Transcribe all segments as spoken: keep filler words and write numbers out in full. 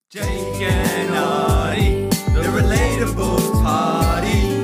Jake and Artie, the relatable party.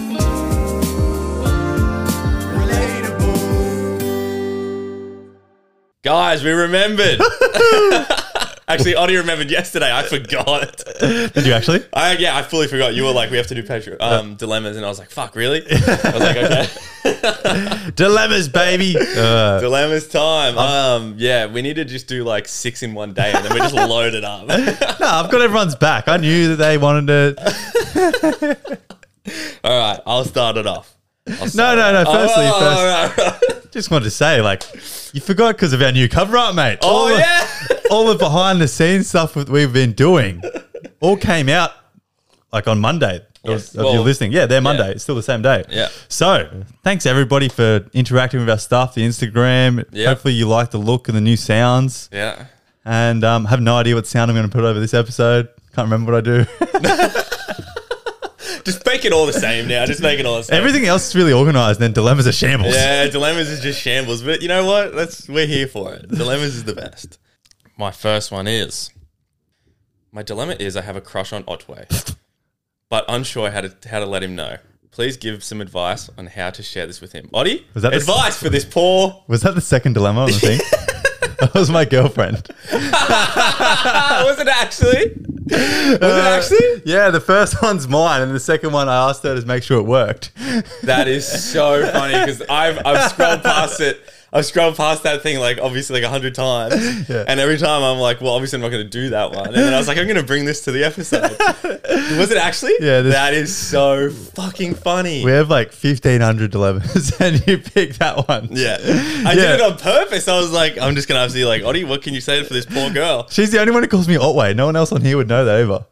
Relatable. Guys, we remembered. Actually, Artie remembered yesterday. I forgot. Did you actually? I, yeah, I fully forgot. You were like, we have to do Patreon um, dilemmas. And I was like, fuck, really? I was like, okay. Dilemmas, baby. Uh, Dilemmas time. Um, yeah, we need to just do like six in one day and then we just load it up. no, I've got everyone's back. I knew that they wanted to. All right, I'll start it off. I'll No, start no, it no. off. Firstly, Oh, first, all right, all right. just wanted to say, like, you forgot because of our new cover art, mate. Oh, all the, yeah. all the behind the scenes stuff that we've been doing all came out like on Monday. Yes. Of, of Well, you listening. Yeah, they're Monday. yeah. It's still the same day. Yeah. So thanks everybody for interacting with our stuff, the Instagram. Yeah. Hopefully you like the look and the new sounds. Yeah. And um, have no idea what sound I'm going to put over this episode. Can't remember what I do. Just make it all the same now. Just make it all the same. Everything else is really organized, and then Dilemmas are shambles. Yeah, Dilemmas is just shambles. But you know what? Let's we're here for it. Dilemmas is the best. My first one is my dilemma is I have a crush on Otway, but unsure how to how to let him know. Please give some advice on how to share this with him. Oddie, Was that the- advice for this poor. Was that the second dilemma on the thing? That was my girlfriend. Was it actually? Was it actually? Yeah, the first one's mine, and the second one I asked her to make sure it worked. That is so funny because I've I've scrolled past it. I've scrolled past that thing like obviously like a hundred times, Yeah. and every time I'm like, well, obviously I'm not going to do that one. And then I was like, I'm going to bring this to the episode. Was it actually? Yeah, this- that is so fucking funny. We have like fifteen hundred dilemmas, and you picked that one. Yeah, I Yeah. did it on purpose. I was like, I'm just going to have to be like, Oddie, what can you say for this poor girl? She's the only one who calls me Otway. No one else on here would know that either.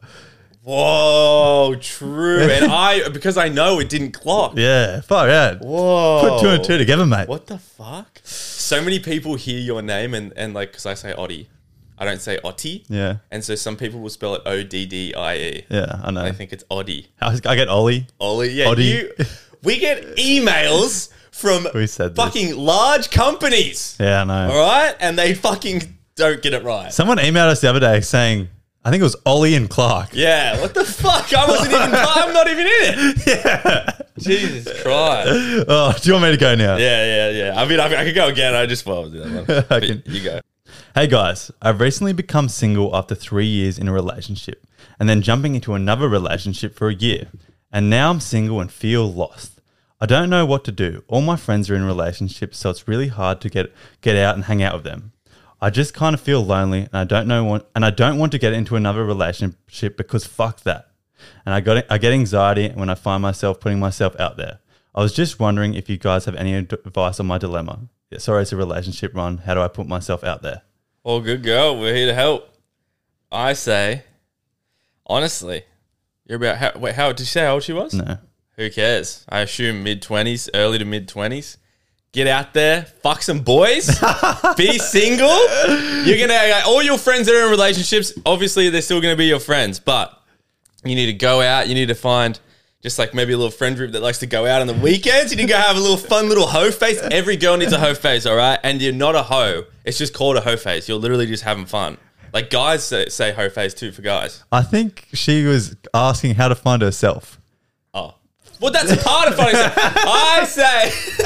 Whoa, true. And I because I know it didn't clock. Yeah, fuck yeah. Whoa. Put two and two together, mate. What the fuck? So many people hear your name and, and like, because I say Oddie, I don't say Ottie. Yeah, And so some people will spell it O D D I E. yeah, I know. I think it's Oddie. I I get Ollie. Ollie, yeah. Oddie. You, we get emails from We said this. fucking large companies. Yeah, I know. All right? And they fucking don't get it right. Someone emailed us the other day saying, I think it was Ollie and Clark. Yeah, what the fuck? I wasn't even, I'm not even in it. Yeah. Jesus Christ. Oh, do you want me to go now? Yeah, yeah, yeah. I mean, I, I could go again. I just, well, I'll do that one. I But can- you go. Hey guys, I've recently become single after three years in a relationship and then jumping into another relationship for a year. And now I'm single and feel lost. I don't know what to do. All my friends are in relationships, so it's really hard to get get out and hang out with them. I just kind of feel lonely and I don't know want, and I don't want to get into another relationship because fuck that. And I got I get anxiety when I find myself putting myself out there. I was just wondering if you guys have any ad- advice on my dilemma. Yeah, sorry, it's a relationship run. How do I put myself out there? All good, girl. We're here to help. I say, honestly, you're about how? Wait, how did you say how old she was? No. Who cares? I assume mid twenties, early to mid twenties. Get out there, fuck some boys, be single. You're gonna all your friends that are in relationships. Obviously, they're still gonna be your friends, but you need to go out. You need to find just like maybe a little friend group that likes to go out on the weekends. You need to go have a little fun little hoe face. Every girl needs a hoe face, all right? And you're not a hoe. It's just called a hoe face. You're literally just having fun. Like guys say, say hoe face too for guys. I think she was asking how to find herself. Oh, well, that's a part of funny. I say.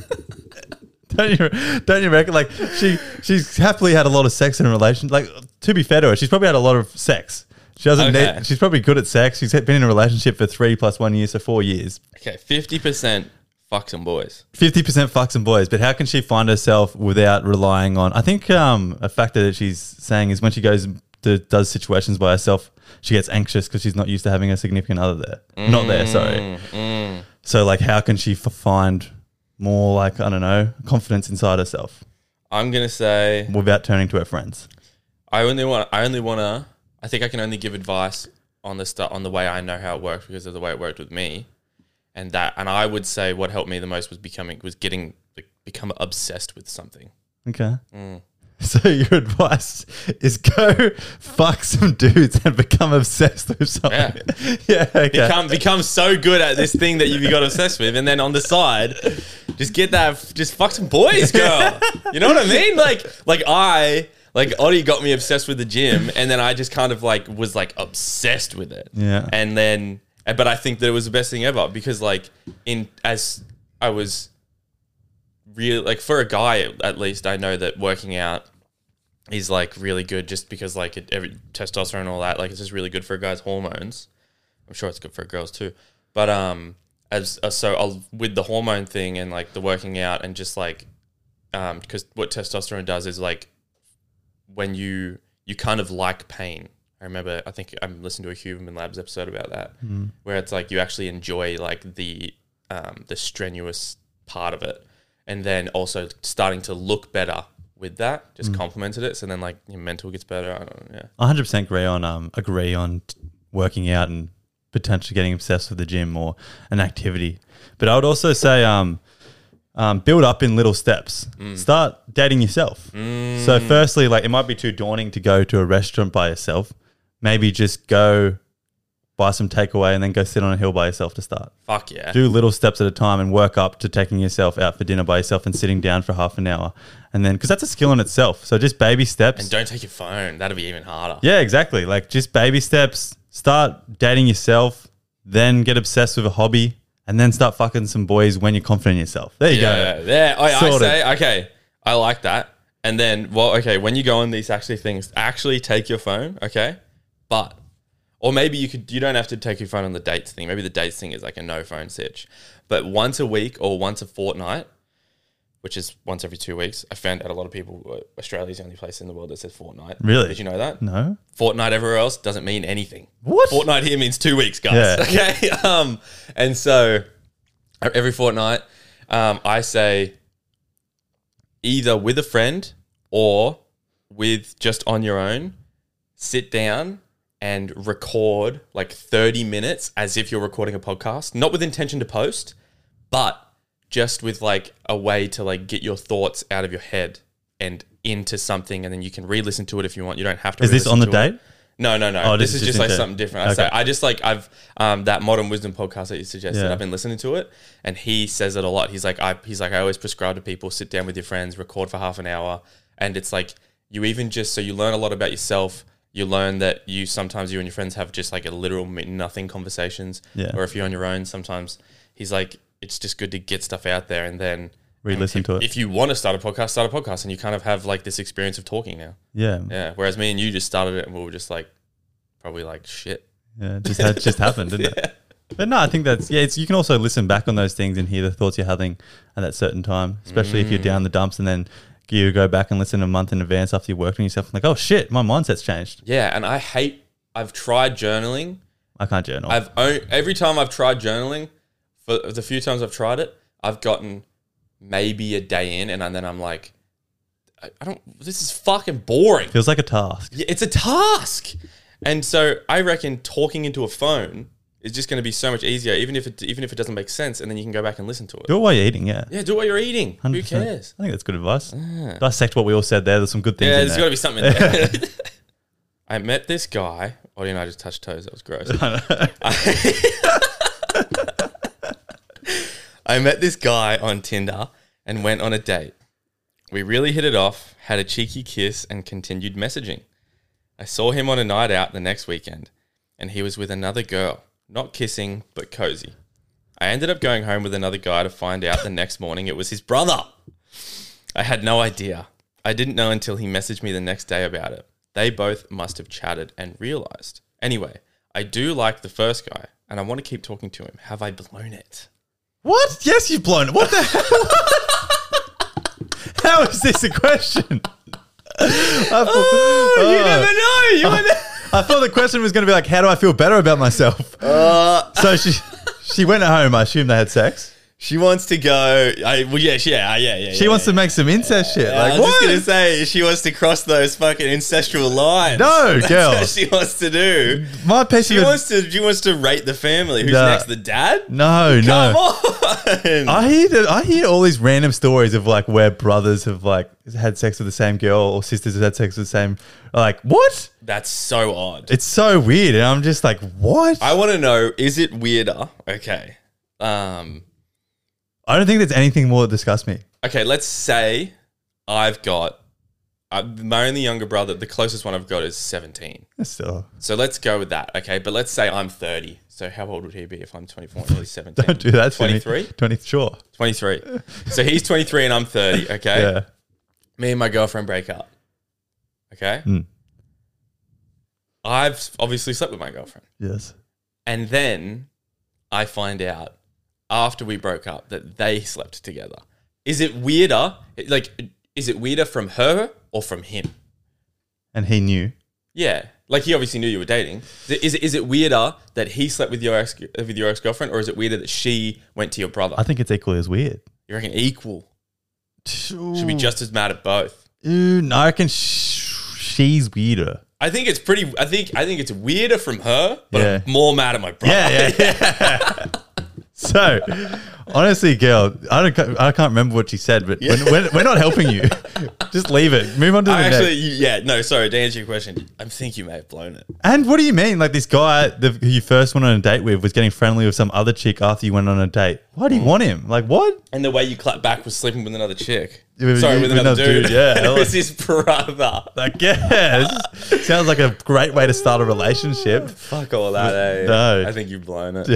Don't you, don't you reckon? Like she, she's happily had a lot of sex in a relation. Like to be fair to her, she's probably had a lot of sex. She doesn't Okay. need. She's probably good at sex. She's been in a relationship for three plus one year, so four years. Okay, fifty percent fuck some boys. Fifty percent fucks and boys. But how can she find herself without relying on? I think um, a factor that she's saying is when she goes to does situations by herself, she gets anxious because she's not used to having a significant other there. Not there. Sorry. Mm. So like, how can she f- find more like I don't know confidence inside herself I'm gonna say without turning to her friends? I only want. I only want to. I think I can only give advice on the stu- on the way I know how it works because of the way it worked with me, and that. And I would say what helped me the most was becoming was getting like, become obsessed with something. Okay. Mm. So your advice is go fuck some dudes and become obsessed with something. Yeah. Yeah. Okay. Become become so good at this thing that you got obsessed with, and then on the side, just get that. Just fuck some boys, girl. You know what I mean? Like like I. Like Oddie got me obsessed with the gym, and then I just kind of like was like obsessed with it. Yeah. And then, but I think that it was the best thing ever because like in as I was really like for a guy at least, I know that working out is like really good just because like it, every testosterone and all that, like it's just really good for a guy's hormones. I'm sure it's good for girls too, but um, as uh, so I'll with the hormone thing and like the working out and just like um, because what testosterone does is like when you you kind of like pain. I remember I think I'm listening to a Human Labs episode about that, Mm. where it's like you actually enjoy like the um, the strenuous part of it, and then also starting to look better with that just complemented it. So then like your mental gets better. I don't know, yeah. I one hundred percent agree on um agree on t- working out and potentially getting obsessed with the gym or an activity. But I would also say um, um build up in little steps. Start dating yourself. So firstly, like it might be too daunting to go to a restaurant by yourself. Maybe just go buy some takeaway and then go sit on a hill by yourself to start. Fuck yeah. Do little steps at a time and work up to taking yourself out for dinner by yourself and sitting down for half an hour. And then, because that's a skill in itself. So just baby steps. And don't take your phone. That'll be even harder. Yeah, exactly. Like just baby steps. Start dating yourself, then get obsessed with a hobby, and then start fucking some boys when you're confident in yourself. There you Yeah, go. yeah. I, I Sorted. say, okay, I like that. And then, well, okay, when you go on these actually things, actually take your phone, okay? But, or maybe you could, you don't have to take your phone on the dates thing. Maybe the dates thing is like a no phone sitch. But once a week or once a fortnight, which is once every two weeks, I found out a lot of people, Australia's the only place in the world that says fortnight. Really? Did you know that? No? Fortnight everywhere else doesn't mean anything. What? Fortnight here means two weeks, guys. Yeah. Okay. Um, and so every fortnight, um, I say either with a friend or with just on your own, sit down and record like thirty minutes as if you're recording a podcast, not with intention to post, but just with like a way to like get your thoughts out of your head and into something, and then you can re-listen to it if you want. You don't have to. Is this re-listen on the to it. date? No, no, no. Oh, this, this is is just just like into- something different. I Okay. say I just like I've um that Modern Wisdom podcast that you suggested. Yeah. I've been listening to it, and he says it a lot. He's like I he's like I always prescribe to people, sit down with your friends, record for half an hour, and it's like you even just so you learn a lot about yourself. You learn that you sometimes you and your friends have just like a literal mean nothing conversations, Yeah. or if you're on your own, sometimes he's like it's just good to get stuff out there, and then Re-listen if, to it. If you want to start a podcast, start a podcast, and you kind of have like this experience of talking now. Yeah. Yeah. Whereas me and you just started it, and we were just like probably like shit. Yeah, it just, had, just happened, didn't it? But no, I think that's, yeah, it's, you can also listen back on those things and hear the thoughts you're having at that certain time, especially if you're down the dumps and then you go back and listen a month in advance after you've worked on yourself. Like, oh shit, my mindset's changed. Yeah, and I hate. I've tried journaling. I can't journal. I've own, every time I've tried journaling, for the few times I've tried it, I've gotten maybe a day in, and then I'm like, I, I don't. This is fucking boring. Feels like a task. Yeah, it's a task, and so I reckon talking into a phone is just going to be so much easier, even if it even if it doesn't make sense, and then you can go back and listen to it. Do it while you're eating, yeah. Yeah, do it while you're eating. one Who hundred percent. cares? I think that's good advice. Dissect what we all said there. There's some good things Yeah, in there's there. got to be something in there. I met this guy. Oh, you know, I just touched toes. That was gross. I met this guy on Tinder and went on a date. We really hit it off, had a cheeky kiss, and continued messaging. I saw him on a night out the next weekend, and he was with another girl. Not kissing, but cozy. I ended up going home with another guy to find out the next morning it was his brother. I had no idea. I didn't know until he messaged me the next day about it. They both must have chatted and realized. Anyway, I do like the first guy, and I want to keep talking to him. Have I blown it? What? Yes, you've blown it. What the hell? How is this a question? I thought, Oh, you oh. never know. You never. I thought the question was going to be like, how do I feel better about myself? Uh, So she she went at home. I assume they had sex. she wants to go. I, well, yeah, she, yeah, yeah, yeah. She yeah, wants yeah. to make some incest shit. Yeah, Like, I was what? just gonna say she wants to cross those fucking ancestral lines. No, That's girl. what she wants to do. My piece She of wants to. She wants to rate the family. Who's Nah. next? The dad? no, Come no. on. I hear that. I hear all these random stories of like where brothers have like had sex with the same girl or sisters have had sex with the same. Like, what? That's so odd. It's so weird, and I'm just like, what? I want to know: is it weirder? Okay. Um. I don't think there's anything more that disgusts me. Okay. Let's say I've got Uh, my only younger brother, the closest one I've got is seventeen. Still, So let's go with that, okay? But let's say I'm thirty. So how old would he be if I'm twenty-four and he's seventeen? don't do that. twenty-three? Twenty, sure. twenty-three. So he's twenty-three and I'm thirty, okay? Yeah. Me and my girlfriend break up, okay? Mm. I've obviously slept with my girlfriend. Yes. And then I find out after we broke up that they slept together. Is it weirder? Like, is it weirder from her or from him? And he knew. Yeah. Like, he obviously knew you were dating. Is it, is it weirder that he slept with your ex with your ex-girlfriend, or is it weirder that she went to your brother? I think it's equally as weird. You reckon equal? Should be just as mad at both. Ooh, no, I reckon sh- she's weirder. I think it's pretty. I think I think it's weirder from her, but Yeah. I'm more mad at my brother. Yeah, yeah, yeah. So, honestly, girl, I don't, I can't remember what she said, but we're, we're, we're not helping you. Just leave it. Move on to the I next. actually, yeah, no, sorry. To answer your question, I think you may have blown it. And what do you mean? Like this guy the, who you first went on a date with was getting friendly with some other chick after you went on a date. Why do you want him? Like what? And the way you clapped back was sleeping with another chick. With- Sorry, with with another, another dude. dude, yeah. And it was his brother. Like yeah, this is- sounds like a great way to start a relationship. Fuck all that, eh? No. I think you've blown it.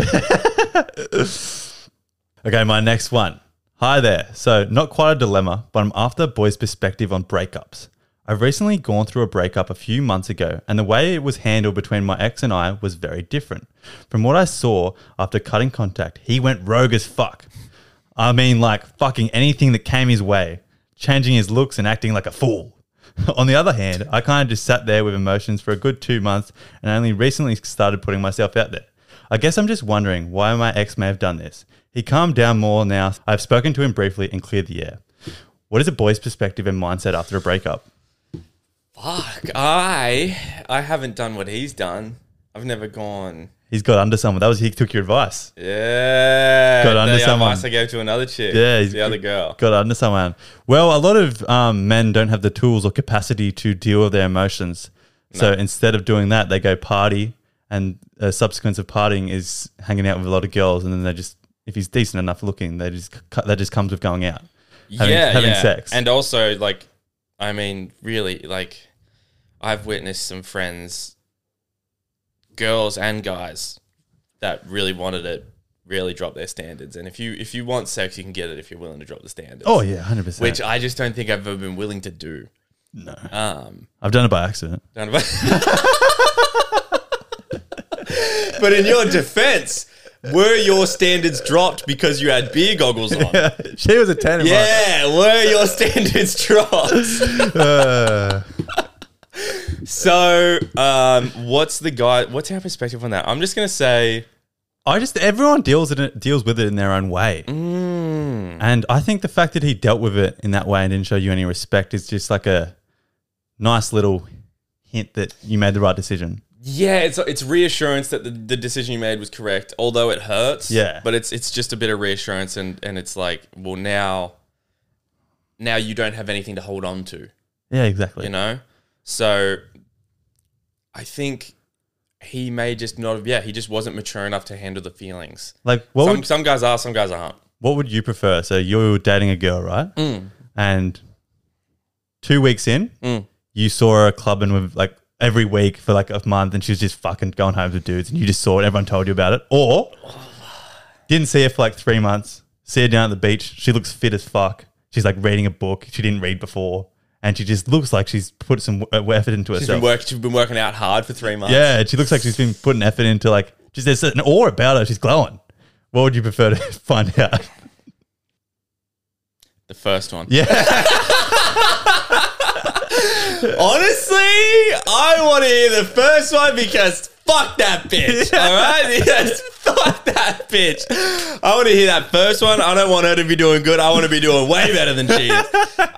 Okay, my next one. Hi there. So, not quite a dilemma, but I'm after boys' perspective on breakups. I've recently gone through a breakup a few months ago, and the way it was handled between my ex and I was very different. From what I saw after cutting contact, he went rogue as fuck. I mean, like fucking anything that came his way, changing his looks and acting like a fool. On the other hand, I kind of just sat there with emotions for a good two months and only recently started putting myself out there. I guess I'm just wondering why my ex may have done this. He calmed down more now. I've spoken to him briefly and cleared the air. What is a boy's perspective and mindset after a breakup? Fuck. I I haven't done what he's done. I've never gone. He's got under someone. That was he took your advice. Yeah. Got under the someone. advice I gave to another chick. Yeah, he's the other girl. Got under someone. Well, a lot of um, men don't have the tools or capacity to deal with their emotions. So instead of doing that, they go party, and a subsequence of partying is hanging out with a lot of girls, and then they just, if he's decent enough looking, they just that just comes with going out, having, yeah, having yeah. sex. And also, like, I mean, really, like, I've witnessed some friends, girls and guys, that really wanted it, really drop their standards. And if you if you want sex, you can get it if you're willing to drop the standards. Oh yeah, hundred percent. Which I just don't think I've ever been willing to do. No, Um, I've done it by accident. None of us. But in your defense, were your standards dropped because you had beer goggles on? Yeah, She was a ten. In were your standards dropped? Uh, So, um, what's the guy? What's our perspective on that? I'm just gonna say, I just everyone deals in it deals with it in their own way, mm, and I think the fact that he dealt with it in that way and didn't show you any respect is just like a nice little hint that you made the right decision. yeah, it's it's reassurance that the, the decision you made was correct, although it hurts. Yeah. but it's it's just a bit of reassurance, and and it's like, well, now, now you don't have anything to hold on to, Yeah, exactly. you know. So, I think he may just not have. Yeah, he just wasn't mature enough to handle the feelings. Like what Some would some guys are, some guys aren't. what would you prefer? So you're dating a girl, right? Mm. And two weeks in, Mm. you saw her clubbing with like every week for like a month, and she was just fucking going home with dudes, and you just saw it. Everyone told you about it, or didn't see her for like three months. See her down at the beach. She looks fit as fuck. She's like reading a book she didn't read before, and she just looks like she's put some w- effort into She's herself. been work, She's been working out hard for three months. Yeah, and she looks like she's been putting effort into like just there's an aura about her. She's glowing. What would you prefer to find out? The first one. Yeah. Honestly, I want to hear the first one because fuck that bitch. All right? Yes, fuck that bitch. I want to hear that first one. I don't want her to be doing good. I want to be doing way better than she is.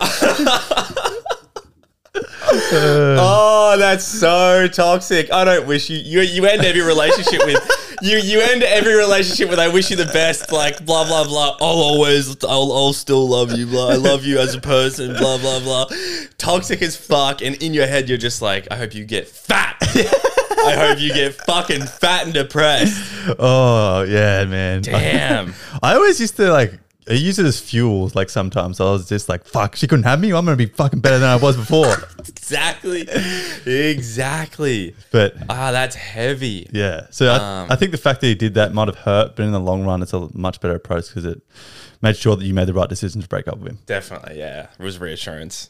Oh, that's so toxic. I don't wish you, you, you end every relationship with, you, you end every relationship with, I wish you the best, like, blah, blah, blah. I'll always, I'll, I'll still love you, blah. I love you as a person, blah, blah, blah. Toxic as fuck. And in your head, you're just like, I hope you get fat. I hope you get fucking fat and depressed. Oh yeah, man. Damn. I always used to like I use it as fuel. Like sometimes I was just like, fuck, she couldn't have me. I'm going to be fucking better than I was before. Exactly. Exactly. But Ah, that's heavy. yeah. So I, Um, I think the fact that he did that might have hurt, but in the long run, it's a much better approach because it made sure that you made the right decision to break up with him. Definitely, yeah. It was reassurance.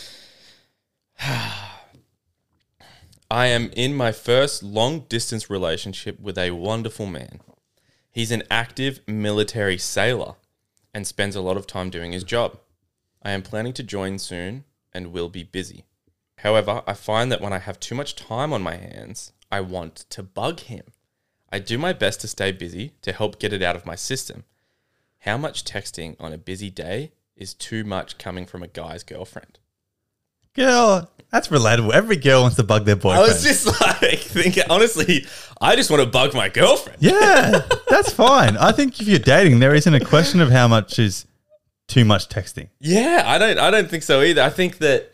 I am in my first long distance relationship with a wonderful man. He's an active military sailor and spends a lot of time doing his job. I am planning to join soon and will be busy. However, I find that when I have too much time on my hands, I want to bug him. I do my best to stay busy to help get it out of my system. How much texting on a busy day is too much coming from a guy's girlfriend? Girl, that's relatable. Every girl wants to bug their I boyfriend. was just like thinking, honestly, I just want to bug my girlfriend. yeah, that's fine. I think if you're dating, there isn't a question of how much is too much texting. Yeah, I don't I don't think so either. I think that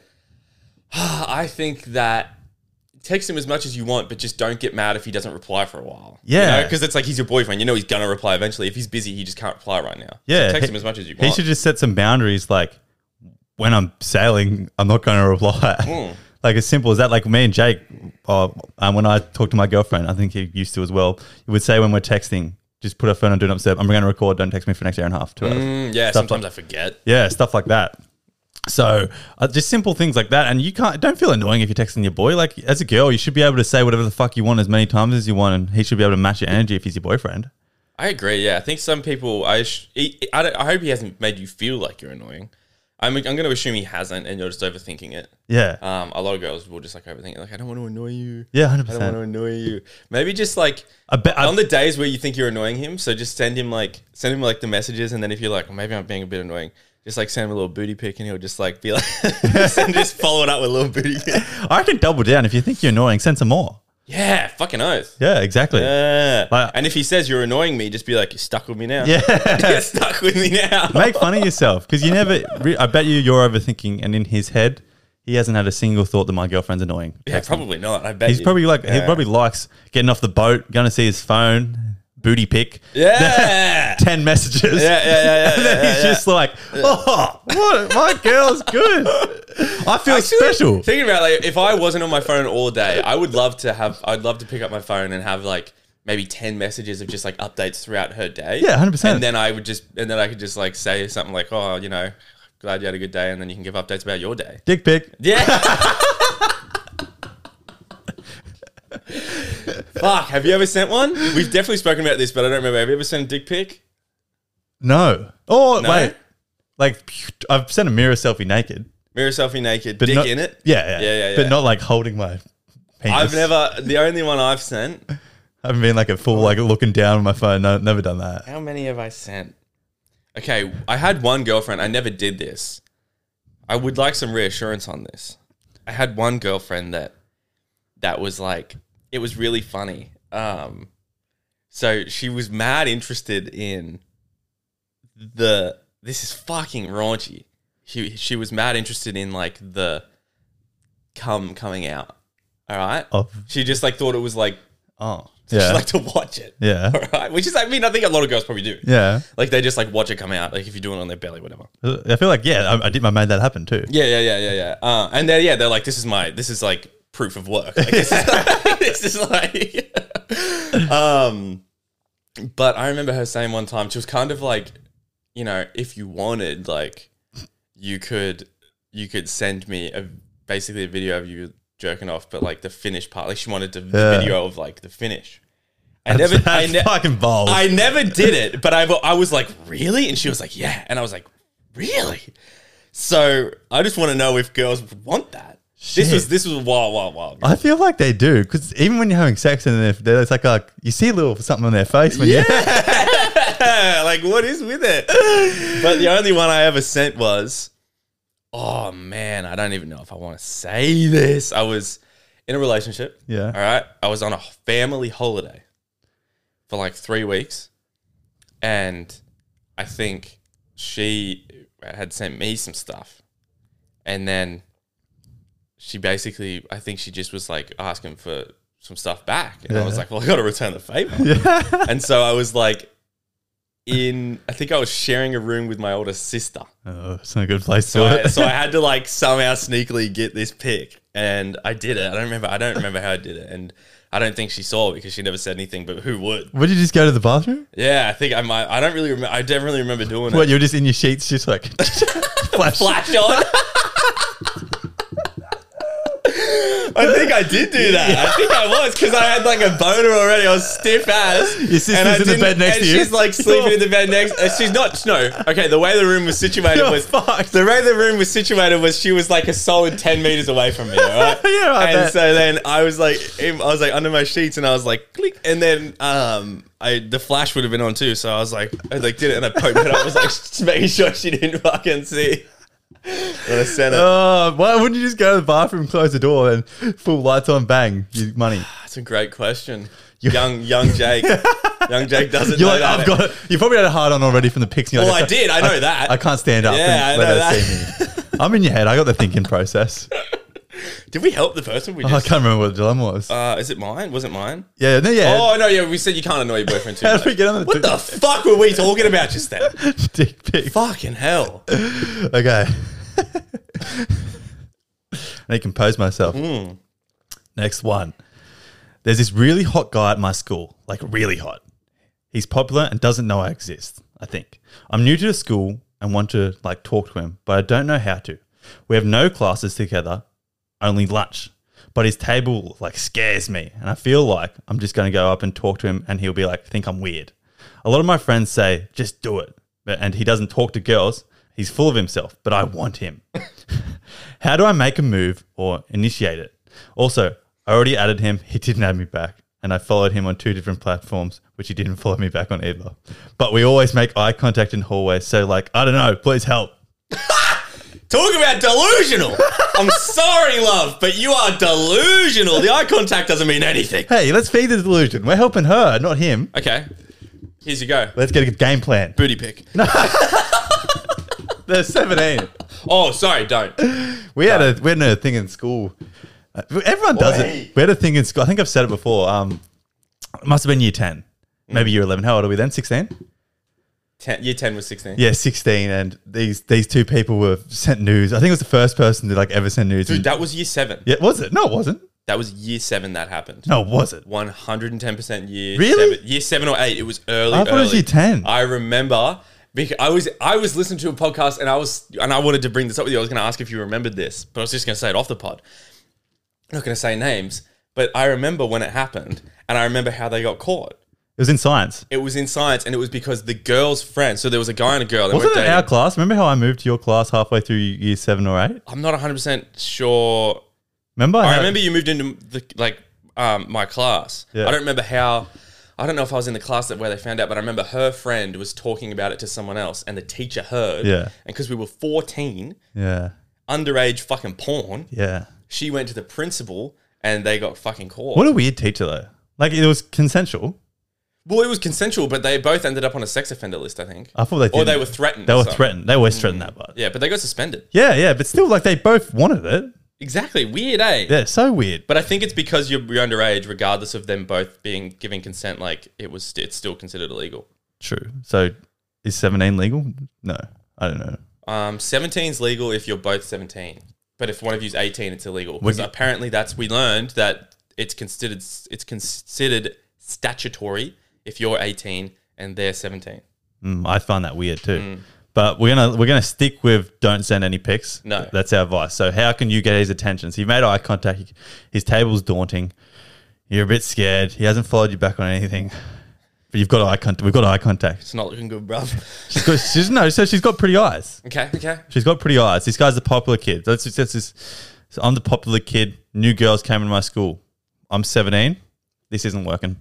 I think that text him as much as you want, but just don't get mad if he doesn't reply for a while. Yeah. Because it's like he's your boyfriend. You know he's gonna reply eventually. If he's busy, he just can't reply right now. Yeah, So text he- him as much as you He want. should just set some boundaries like, when I'm sailing, I'm not going to reply. Mm. Like as simple as that. Like me and Jake, uh, um, when I talk to my girlfriend, I think he used to as well. He would say when we're texting, just put our phone on do not disturb. I'm going to record. Don't text me for the next hour and a half, two hours. Mm, yeah, Stuff sometimes like- I forget. Yeah, stuff like that. So uh, just simple things like that, and you can't don't feel annoying if you're texting your boy. Like as a girl, you should be able to say whatever the fuck you want as many times as you want, and he should be able to match your energy if he's your boyfriend. I agree. Yeah, I think some people. I sh- he, I, don't, I hope he hasn't made you feel like you're annoying. I'm, I'm going to assume he hasn't, and you're just overthinking it. Yeah, Um, a lot of girls will just like overthink it. Like, I don't want to annoy you. yeah, hundred I don't want to percent. annoy you. Maybe just like I bet. I, on the days where you think you're annoying him, so just send him like send him like the messages, and then if you're like, well, maybe I'm being a bit annoying, just like send him a little booty pic, and he'll just like be like, and just follow it up with a little booty pic. I can double down. If you think you're annoying, send some more. Yeah, fucking oath. Yeah, exactly. Yeah. Like- and if he says you're annoying me, just be like, you're stuck with me now. Yeah. You're stuck with me now. Make fun of yourself because you never. Re- I bet you you're overthinking, and in his head, he hasn't had a single thought that my girlfriend's annoying. Yeah, Text him. probably not. I bet He's you. probably like he Yeah. probably likes getting off the boat, going to see his phone, booty pic, Yeah. ten messages. Yeah, yeah, yeah, yeah, and then yeah, he's yeah. just like, oh, what? My girl's good. I feel Actually, special. Thinking about like if I wasn't on my phone all day, I would love to have. I'd love to pick up my phone and have like maybe ten messages of just like updates throughout her day. Yeah, one hundred percent. And then I would just and then I could just like say something like, oh, you know, glad you had a good day, and then you can give updates about your day. Dick pic. Yeah. Fuck. Have you ever sent one? We've definitely spoken about this, but I don't remember. Have you ever sent a dick pic? No. Oh No? wait, like I've sent a mirror selfie naked, Mirror selfie naked, but dick not, in it. Yeah, yeah, Yeah, yeah, yeah. But not like holding my penis. I've never. The only one I've sent. I haven't been like a full like looking down on my phone. No, never done that. How many have I sent? Okay, I had one girlfriend. I never did this. I would like some reassurance on this. I had one girlfriend that that was like it was really funny. Um, so she was mad interested in the. This is fucking raunchy. She she was mad interested in like the cum coming out. All right. Oh, She just like thought it was like oh, she yeah, liked to watch it. yeah, All right. Which is I mean I think a lot of girls probably do. yeah. Like they just like watch it come out, like if you're doing it on their belly, whatever. I feel like yeah, I, I did. I made that happen too. Yeah, yeah, yeah, yeah, yeah. Uh, and they're yeah, they're like, this is my, this is like proof of work. Like, this, is like, this is like, um. But I remember her saying one time she was kind of like, you know, if you wanted, like, you could, you could send me a basically a video of you jerking off, but like the finish part, like she wanted to, the Yeah. video of like the finish. I never, That's I, ne- fucking bold. I never did it, but I, I was like, really? And she was like, yeah. And I was like, really? So I just want to know if girls would want that. This Shit. was this was wild, wild, wild. I feel like they do because even when you're having sex and if there's like a you see a little something on their face when Yeah. you Like, what is with it? But the only one I ever sent was, oh man, I don't even know if I want to say this. I was in a relationship. Yeah. All right. I was on a family holiday for like three weeks. And I think she had sent me some stuff. And then she basically, I think she just was like asking for some stuff back. And I was Yeah. like, well, I got to return the favor. And so I was like, in, I think I was sharing a room with my older sister. Oh, it's not a good place to So do I, it. so I had to like somehow sneakily get this pic, and I did it. I don't remember. I don't remember how I did it, and I don't think she saw it because she never said anything. But who would? Would you just go to the bathroom? Yeah, I think I might. I don't really remember. I don't really remember doing What, it. you were just in your sheets, just like flash. Flash on. I think I did do that. I think I was because I had like a boner already. I was stiff ass. Your sister's and I in the didn't- bed next and to you. she's like sleeping in the bed next. uh, She's not. No. Okay. The way the room was situated You're was fucked. the way the room was situated was she was like a solid ten meters away from me. All right. Yeah, I and bet. so then I was like, in- I was like under my sheets, and I was like, click, and then um, I the flash would have been on too. So I was like, I like did it, and I poked it up. I was like, just making sure she didn't fucking see. And I sent it. Oh, why wouldn't you just go to the bathroom, close the door, and full lights on, bang, you money? That's a great question. Young, young Jake. Young Jake doesn't You're know like, that. I've got it. You probably had a hard on already from the pics. and you're Well, like, I did. I know that. I can't stand up. Yeah, and I let know her that. see me. I'm in your head. I got the thinking process. Did we help the person? We Oh, I just. can't remember what the dilemma was. Uh, is it mine? Was it mine? yeah, no, yeah. Oh no, yeah. We said you can't annoy your boyfriend too How much. did we get on the What the fuck were we talking about just then? dick pic? Fucking hell. Okay. I need to compose myself. Hmm. Next one. There's this really hot guy at my school, like really hot. He's popular and doesn't know I exist, I think. I'm new to the school and want to like talk to him, but I don't know how to. We have no classes together, only lunch. But his table like scares me, and I feel like I'm just going to go up and talk to him and he'll be like, think I'm weird. A lot of my friends say, just do it. But- And he doesn't talk to girls. He's full of himself, but I want him. How do I make a move or initiate it? Also, I already added him. He didn't add me back. And I followed him on two different platforms, which he didn't follow me back on either. But we always make eye contact in hallways. So like, I don't know, please help. Talk about delusional. I'm sorry, love, but you are delusional. The eye contact doesn't mean anything. Hey, let's feed the delusion. We're helping her, not him. Okay. Here's you go. Let's get a game plan. Booty pick. They're seventeen. Oh, sorry, don't. We had a we had a thing in school. Uh, Everyone does Oi. it. We had a thing in school. I think I've said it before. Um, it must have been year ten, maybe year eleven. How old are we then? Sixteen. Ten, year ten was sixteen. Yeah, sixteen. And these these two people were sent news. I think it was the first person to like ever send news. Dude, that was year seven. yeah, was it? No, it wasn't. That was year seven that happened. No, was it? one hundred ten percent year Really? seven. Year seven or eight. It was early. I thought it was early. year ten. I remember because I was I was listening to a podcast and I was and I wanted to bring this up with you. I was going to ask if you remembered this, but I was just going to say it off the pod. I'm not going to say names, but I remember when it happened and I remember how they got caught. It was in science. It was in science and it was because the girl's friend. So there was a guy and a girl. They Wasn't were it dating. our class? Remember how I moved to your class halfway through year seven or eight? I'm not one hundred percent sure. Remember? I how- remember you moved into the like um, my class. Yeah. I don't remember how. I don't know if I was in the class that where they found out, but I remember her friend was talking about it to someone else, and the teacher heard. Yeah. And because we were fourteen, Yeah. underage fucking porn, Yeah. she went to the principal, and they got fucking caught. What a weird teacher though. Like it was consensual. Well, it was consensual, but they both ended up on a sex offender list, I think. I thought they did. Or they were threatened. They or were something. threatened. They always threatened that part. Yeah, but they got suspended. Yeah, yeah, but still, like they both wanted it. Exactly. Weird, eh? Yeah, so weird. But I think it's because you're, you're underage, regardless of them both being giving consent. Like it was, it's still considered illegal. True. So, is seventeen legal? No, I don't know. Um, seventeen's legal if you're both seventeen, but if one of you's eighteen, it's illegal. Because Would you- apparently, that's we learned that it's considered it's considered statutory if you're eighteen and they're seventeen. Mm, I find that weird too. But we're gonna we're gonna stick with don't send any pics. No. That's our advice. So how can you get his attention? So you made eye contact. His table's daunting. You're a bit scared. He hasn't followed you back on anything. But you've got eye contact. We've got eye contact. It's not looking good, bruv. She's got, she's, no, so she's got pretty eyes. Okay, okay. She's got pretty eyes. This guy's the popular kid. That's just, that's just, so I'm the popular kid. New girls came into my school. I'm seventeen. This isn't working.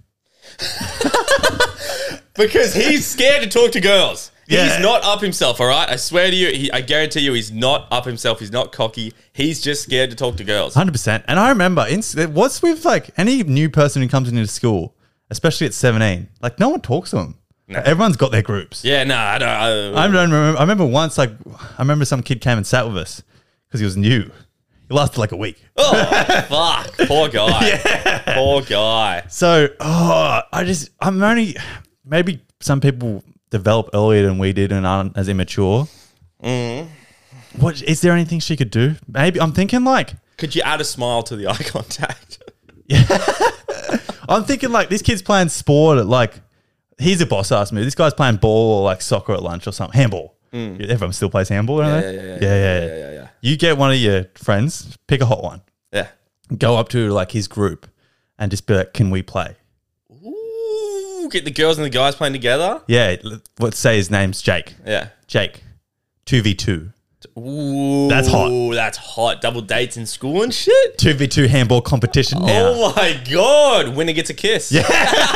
Because he's scared to talk to girls. Yeah. He's not up himself, all right? I swear to you, he, I guarantee you, he's not up himself. He's not cocky. He's just scared to talk to girls. one hundred percent. And I remember, in, what's with like any new person who comes into school, especially at seventeen, like no one talks to them. No. Everyone's got their groups. Yeah, no, I don't. I, I don't remember. I remember once, like, I remember some kid came and sat with us because he was new. He lasted like a week. oh, fuck. Poor guy. Poor guy. So, oh, I just, I'm only, maybe some people develop earlier than we did and aren't as immature. Mm. What is there anything she could do? Maybe I'm thinking like Could you add a smile to the eye contact? I'm thinking like this kid's playing sport at like he's a boss ass move. This guy's playing ball or like soccer at lunch or something. Handball. Mm. Everyone still plays handball, don't Yeah, they? yeah, yeah, yeah, yeah, yeah, yeah, yeah, yeah. You get one of your friends, pick a hot one, Yeah. go up to like his group, and just be like, "Can we play?" Ooh, get the girls and the guys playing together. Yeah. l- Let's say his name's Jake. Yeah. Jake, two v two. Ooh, That's hot. That's hot. Double dates in school and shit. Two v two handball competition now. Oh my god! Winner gets a kiss. Yeah.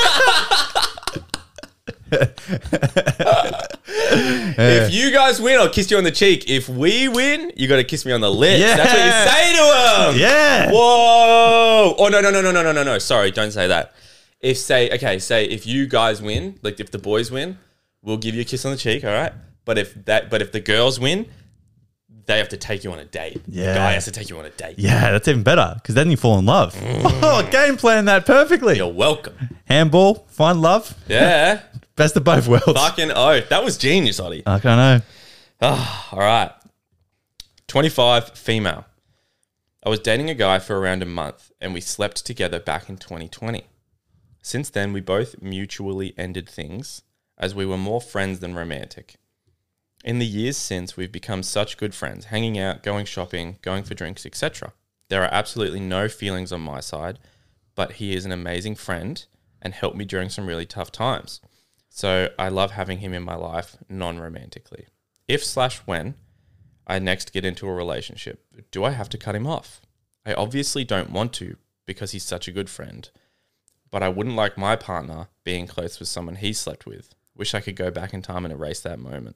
If you guys win, I'll kiss you on the cheek. If we win, you got to kiss me on the lips. Yeah. That's what you say to them. Yeah. Whoa. Oh no no no no no no no no. Sorry, don't say that. If say okay, say if you guys win, like if the boys win, we'll give you a kiss on the cheek. All right. But if that, but if the girls win, they have to take you on a date. Yeah. The guy has to take you on a date. Yeah, that's even better because then you fall in love. Oh, game plan that perfectly. You're welcome. Handball, find love. Yeah. Best of both worlds. Fucking oath. That was genius, Ollie. I don't know. Oh, all right. twenty-five, female. I was dating a guy for around a month and we slept together back in twenty twenty. Since then, we both mutually ended things as we were more friends than romantic. In the years since, we've become such good friends, hanging out, going shopping, going for drinks, et cetera. There are absolutely no feelings on my side, but he is an amazing friend and helped me during some really tough times. So I love having him in my life non-romantically. If slash when I next get into a relationship, do I have to cut him off? I obviously don't want to because he's such a good friend, but I wouldn't like my partner being close with someone he slept with. Wish I could go back in time and erase that moment.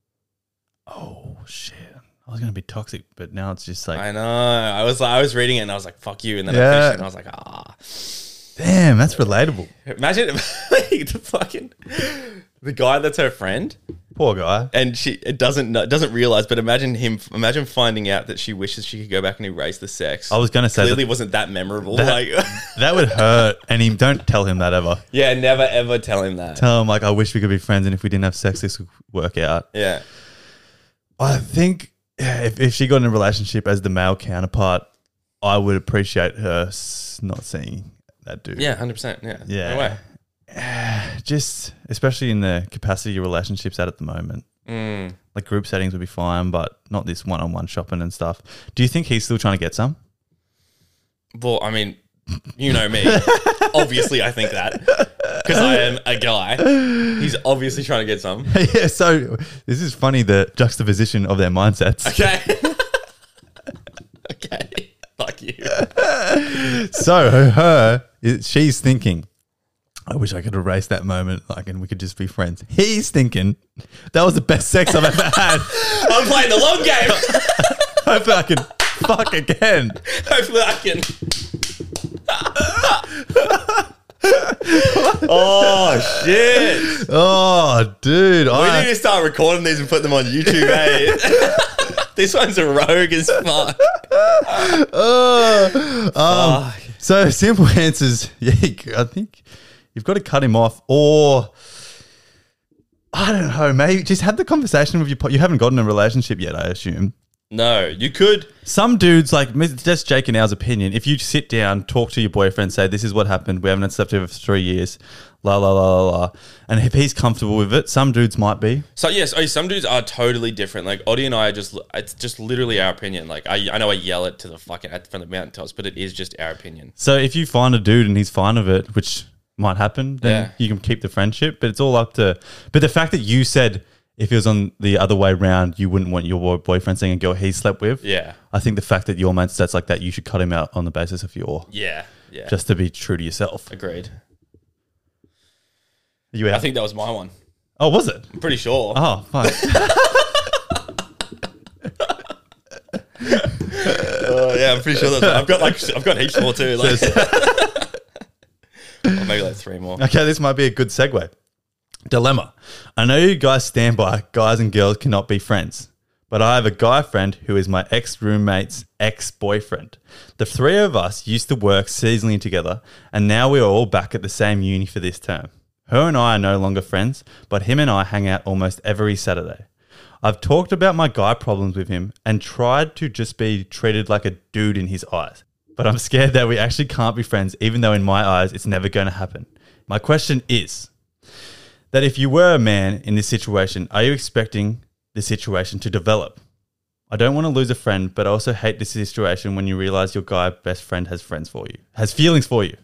Oh shit! I was gonna be toxic, but now it's just like, I know. I was I was reading it and I was like, fuck you. And then I Yeah. finished it and I was like, ah. damn, that's relatable. Imagine the fucking the guy that's her friend. Poor guy. And she it doesn't know, doesn't realize, but imagine him. Imagine finding out that she wishes she could go back and erase the sex. I was gonna say clearly that, wasn't that memorable. that, like, that would hurt, and he don't tell him that ever. yeah, never ever tell him that. Tell him like, I wish we could be friends, and if we didn't have sex, this would work out. Yeah, I think yeah, if if she got in a relationship as the male counterpart, I would appreciate her s- not seeing that dude. yeah, hundred percent. Yeah, Yeah. No way. Just especially in the capacity your relationships at at the moment. Mm. Like group settings would be fine, but not this one-on-one shopping and stuff. Do you think he's still trying to get some? Well, I mean, you know me. Obviously, I think that because I am a guy. He's obviously trying to get some. Yeah, so this is funny, the juxtaposition of their mindsets. Okay. Okay. Fuck you. So her, she's thinking, I wish I could erase that moment, like, and we could just be friends. He's thinking, that was the best sex I've ever had. I'm playing the long game. Hopefully I can fuck again. Hopefully I can. Oh shit! Oh, dude. We I, need to start recording these and put them on YouTube, eh? This one's a rogue as fuck. uh, um, Fuck. so simple answers. Yeah, I think you've got to cut him off, or I don't know, maybe just have the conversation with your. po- You haven't gotten a relationship yet, I assume. No, you could. Some dudes, like, that's Jake and our's opinion. If you sit down, talk to your boyfriend, say, this is what happened. We haven't slept together for three years. La, la, la, la, la. And if he's comfortable with it, some dudes might be. So yes, oh, some dudes are totally different. Like Oddie and I are just, it's just literally our opinion. Like I, I know I yell it to the fucking from the mountaintops, but it is just our opinion. So if you find a dude and he's fine with it, which might happen, then Yeah. you can keep the friendship. But it's all up to. But the fact that you said if it was on the other way round, you wouldn't want your boy- boyfriend seeing a girl he slept with. Yeah, I think the fact that your mindset's like that, you should cut him out on the basis of your. yeah, yeah. Just to be true to yourself. agreed. Are you out? I think that was my one. Oh, was it? I'm pretty sure. Oh, fine. Uh, yeah, I'm pretty sure that's. I've got like I've got heaps more too. Like, or maybe like three more. Okay, this might be a good segue. Dilemma. I know you guys stand by guys and girls cannot be friends, but I have a guy friend who is my ex-roommate's ex-boyfriend. The three of us used to work seasonally together, and now we are all back at the same uni for this term. Her and I are no longer friends, but him and I hang out almost every Saturday. I've talked about my guy problems with him and tried to just be treated like a dude in his eyes. But I'm scared that we actually can't be friends, even though in my eyes it's never going to happen. My question is that if you were a man in this situation, are you expecting the situation to develop? I don't want to lose a friend, but I also hate this situation when you realize your guy best friend has friends for you, has feelings for you.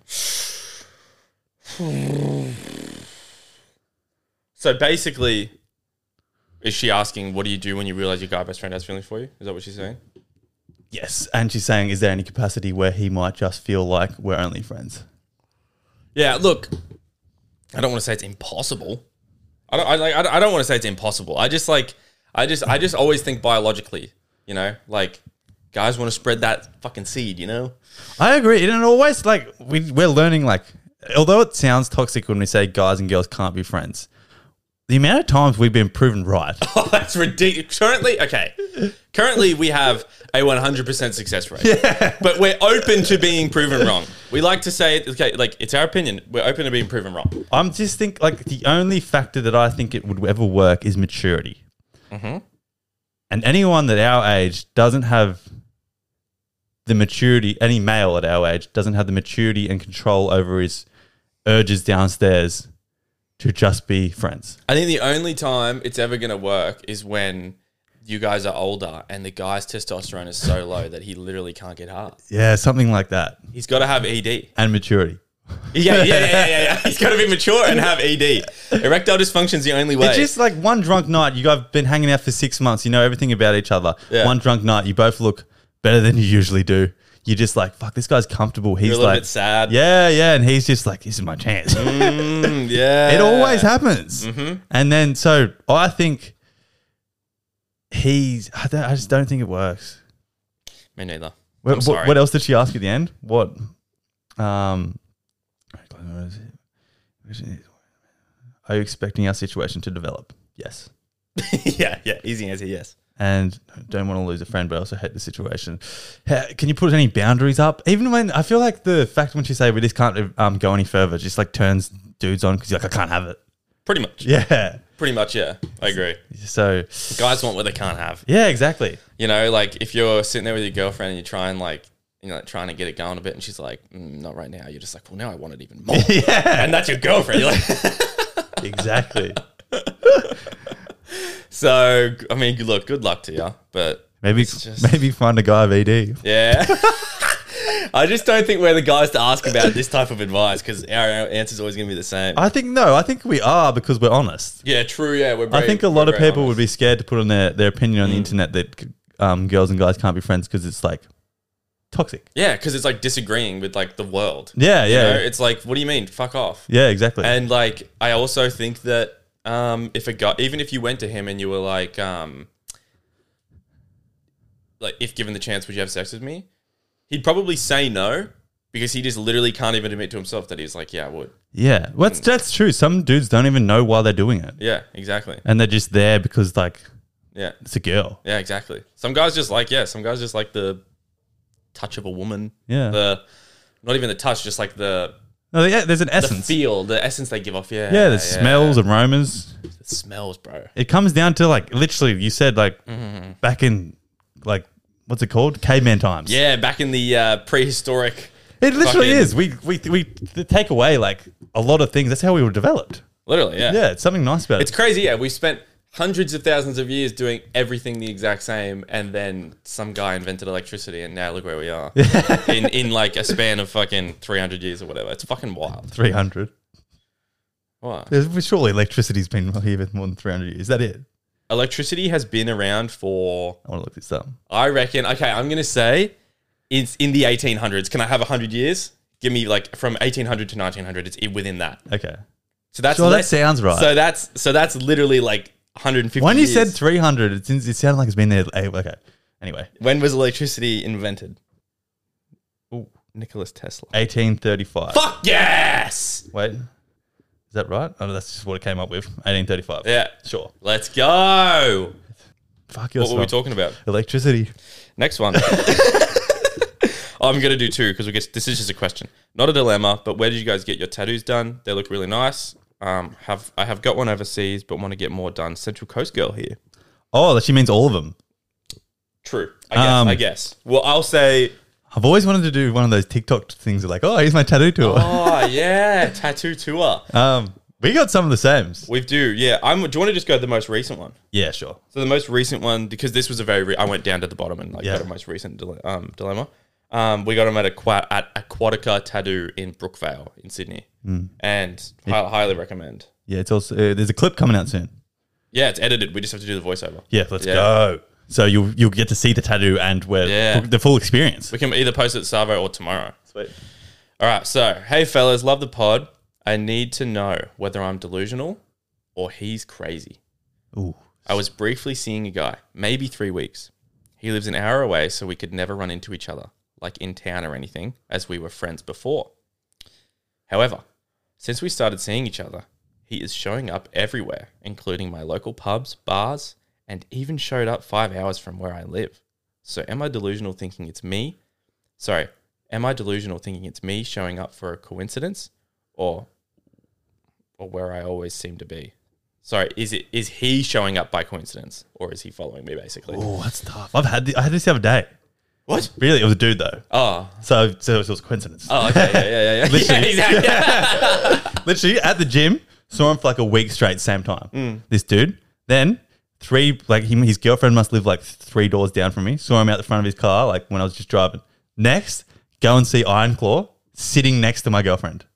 So basically, is she asking, what do you do when you realize your guy best friend has feelings for you? Is that what she's saying? Yes. And she's saying, is there any capacity where he might just feel like we're only friends? Yeah, look, I don't want to say it's impossible. I don't, I, like, I don't want to say it's impossible. I just like, I just, I just always think biologically, you know, like guys want to spread that fucking seed, you know? I agree. And it always like, we, we're learning like, although it sounds toxic when we say guys and girls can't be friends, the amount of times we've been proven right. Oh, that's ridiculous. Currently, okay. Currently, we have a one hundred percent success rate. Yeah. But we're open to being proven wrong. We like to say, okay, like, it's our opinion. We're open to being proven wrong. I'm just think like the only factor that I think it would ever work is maturity. Mm-hmm. And anyone that our age doesn't have the maturity, any male at our age doesn't have the maturity and control over his urges downstairs to just be friends. I think the only time it's ever going to work is when you guys are older and the guy's testosterone is so low that he literally can't get hard. Yeah, something like that. He's got to have E D. And maturity. Yeah, yeah, yeah, yeah, yeah. He's got to be mature and have E D. Erectile dysfunction's the only way. It's just like one drunk night. You guys have been hanging out for six months. You know everything about each other. Yeah. One drunk night, you both look better than you usually do. You're just like, fuck, this guy's comfortable. He's You're a little like, bit sad. Yeah, yeah. And he's just like, this is my chance. Mm, yeah. It always happens. Mm-hmm. And then, so I think he's, I, don't, I just don't think it works. Me neither. What, I'm sorry. what, what else did she ask at the end? What? Um, are you expecting our situation to develop? Yes. yeah, yeah. Easy answer, yes. And don't want to lose a friend, but I also hate the situation. Ha- Can you put any boundaries up? Even when I feel like the fact when she say we just can't um, go any further, just like turns dudes on because you're like, I can't have it. Pretty much. Yeah. Pretty much, yeah. I agree. So Guys want what they can't have. yeah, exactly. You know, like if you're sitting there with your girlfriend and you're trying like, you know, like trying to get it going a bit and she's like, mm, not right now. You're just like, well, now I want it even more. Yeah. And that's your girlfriend. You're like, Exactly. so, I mean, look, good luck to you. But Maybe just- maybe find a guy V D. yeah. I just don't think we're the guys to ask about this type of advice because our, our answer's always going to be the same. I think no, I think we are because we're honest. yeah, true. Yeah, we're. I Very, think a lot we're of very people would be honest. scared to put on their, their opinion on the internet that um, girls and guys can't be friends because it's like toxic. Yeah, because it's like disagreeing with like the world. Yeah, You yeah. know, it's like, what do you mean? Fuck off. Yeah, exactly. And like, I also think that um, if a guy, even if you went to him and you were like, um, like, if given the chance, would you have sex with me? He'd probably say no because he just literally can't even admit to himself that he's like, yeah, I would. yeah, well, that's, that's true. Some dudes don't even know why they're doing it. Yeah, exactly. And they're just there because like Yeah, it's a girl. yeah, exactly. Some guys just like, yeah, some guys just like the touch of a woman. Yeah. The not even the touch, just like the No, yeah, there's an the essence. feel, the essence they give off. Yeah, yeah, the smells, aromas. the smells, bro. It comes down to like literally, you said like Mm-hmm. back in like what's it called, caveman times. Yeah, back in the uh, prehistoric. it literally fucking- is. We we we take away like a lot of things. That's how we were developed. Literally, yeah. Yeah, it's something nice about It's it. crazy, yeah. We spent hundreds of thousands of years doing everything the exact same, and then some guy invented electricity, and now look where we are. in in like a span of fucking three hundred years or whatever. It's fucking wild. Three hundred. What? Surely electricity's been here for more than three hundred years. Is that it? Electricity has been around for, I want to look this up. I reckon, okay, I'm going to say it's in the eighteen hundreds. Can I have one hundred years? Give me like from eighteen hundred to nineteen hundred. It's within that. Okay. So that's Sure, that less- sounds right. So that's so that's literally like one hundred fifty When you years. said three hundred, it, seems- it sounded like it's been there. eh, Okay. Anyway, When was electricity invented? Ooh, Nicholas Tesla. eighteen thirty-five. Fuck yes! Wait. Is that right? Oh, no, that's just what it came up with. eighteen thirty-five. Yeah. Sure. Let's go. Fuck What yourself. were we talking about? Electricity. Next one. I'm going to do two because we get this is just a question. Not a dilemma, but where did you guys get your tattoos done? They look really nice. Um, have I have got one overseas, but want to get more done. Central Coast girl here. Oh, she means all of them. True. I guess. Um, I guess. Well, I'll say. I've always wanted to do one of those TikTok things like, oh, here's my tattoo tour. Oh yeah, tattoo tour. Um, we got some of the same. We do. Yeah. I'm. Do you want to just go to the most recent one? Yeah, sure. So the most recent one, because this was a very. Re- I went down to the bottom and like Yeah. got a most recent dile- um, dilemma. Um, we got him at, Aqua- at Aquatica Tattoo in Brookvale in Sydney, Mm. and hi- highly recommend. Yeah, it's also uh, there's a clip coming out soon. Yeah, it's edited. We just have to do the voiceover. Yeah, let's Yeah. go. So you'll you'll get to see the tattoo and where Yeah. the full experience. We can either post it at Savo or tomorrow. Sweet. All right. So, hey fellas, love the pod. I need to know whether I'm delusional or he's crazy. Ooh. I was briefly seeing a guy, maybe three weeks. He lives an hour away, so we could never run into each other, like in town or anything, as we were friends before. However, since we started seeing each other, he is showing up everywhere, including my local pubs, bars, and even showed up five hours from where I live. So am I delusional thinking it's me? Sorry, am I delusional thinking it's me showing up for a coincidence or or where I always seem to be? Sorry, is it is he showing up by coincidence or is he following me basically? Oh, that's tough. I've had the, I had this the other day. What? Really, it was a dude though. Oh. So so it was coincidence. Oh, okay. Yeah, yeah, yeah. yeah. Literally. Yeah, exactly. Literally at the gym, saw him for like a week straight, same time. Mm. This dude. Then three, like him, his girlfriend must live like three doors down from me. Saw him out the front of his car, like when I was just driving. Next, go and see Iron Claw sitting next to my girlfriend.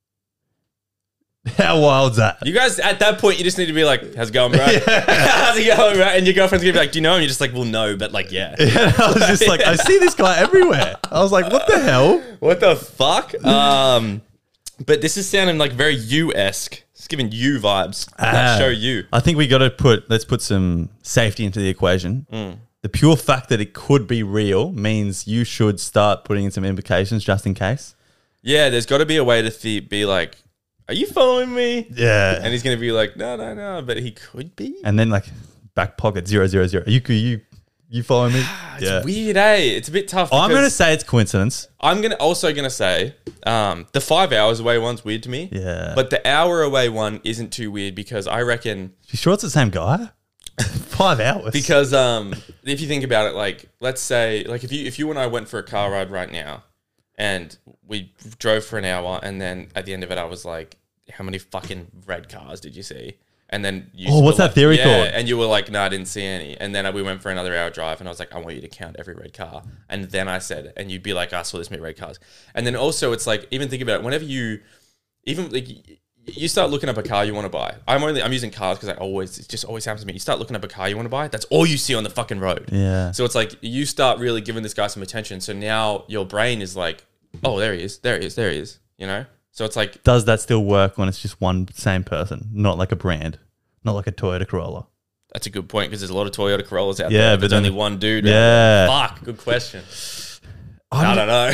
How wild's that? You guys, at that point, you just need to be like, how's it going, bro? How's it going, bro? And your girlfriend's going to be like, do you know him? You're just like, well, no, but like, yeah. I was just like, I see this guy everywhere. I was like, what the hell? What the fuck? Um, but this is sounding like very you-esque. It's giving you vibes. That Ah. show you. I think we got to put, let's put some safety into the equation. Mm. The pure fact that it could be real means you should start putting in some implications just in case. Yeah, there's got to be a way to th- be like, are you following me? Yeah. And he's going to be like, no, no, no, but he could be. And then like back pocket zero zero zero. You you you following me? It's weird, eh? It's a bit tough. I'm because gonna say it's coincidence. I'm gonna also gonna say um, the five hours away one's weird to me. Yeah. But the hour away one isn't too weird because I reckon You sure it's the same guy? Five hours. because um, if you think about it, like let's say like if you if you and I went for a car ride right now, and we drove for an hour, and then at the end of it, I was like, how many fucking red cars did you see? And then you Oh, what's were that like, theory yeah, called? And you were like, no, I didn't see any. And then we went for another hour drive, and I was like, I want you to count every red car. And then I said, and you'd be like, I saw this many red cars. And then also, it's like, even think about it. Whenever you, even like, you start looking up a car you want to buy. I'm only I'm using cars because I always it just always happens to me. You start looking up a car you want to buy. That's all you see on the fucking road. Yeah. So it's like you start really giving this guy some attention. So now your brain is like, oh, there he is, there he is, there he is. You know. So it's like, Does that still work when it's just one same person, not like a brand, not like a Toyota Corolla? that's a good point because there's a lot of Toyota Corollas out Yeah, there. but There's then- only one dude. Yeah. Fuck. Good question. I'm I don't know.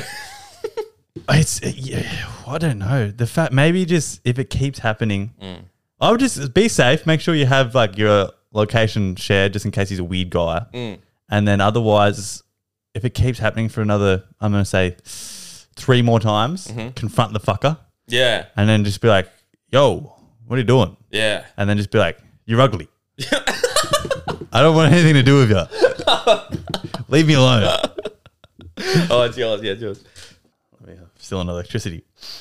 It's yeah, I don't know. The fact maybe just if it keeps happening, Mm. I would just be safe. Make sure you have like your location shared just in case he's a weird guy. Mm. And then otherwise, if it keeps happening for another, I'm gonna say three more times, Mm-hmm. confront the fucker, Yeah. and then just be like, "Yo, what are you doing?" Yeah. And then just be like, "You're ugly. I don't want anything to do with you. Leave me alone." Oh, it's yours. Yeah, it's yours. Still on electricity.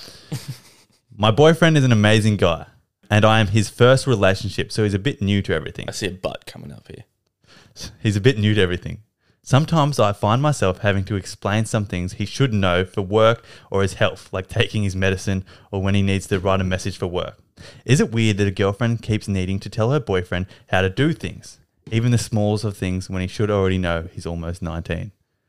My boyfriend is an amazing guy, and I am his first relationship, so he's a bit new to everything. I see a butt coming up here. He's a bit new to everything. Sometimes I find myself having to explain some things he should know for work or his health, like taking his medicine or when he needs to write a message for work. Is it weird that a girlfriend keeps needing to tell her boyfriend how to do things, even the smalls of things, when he should already know he's almost nineteen?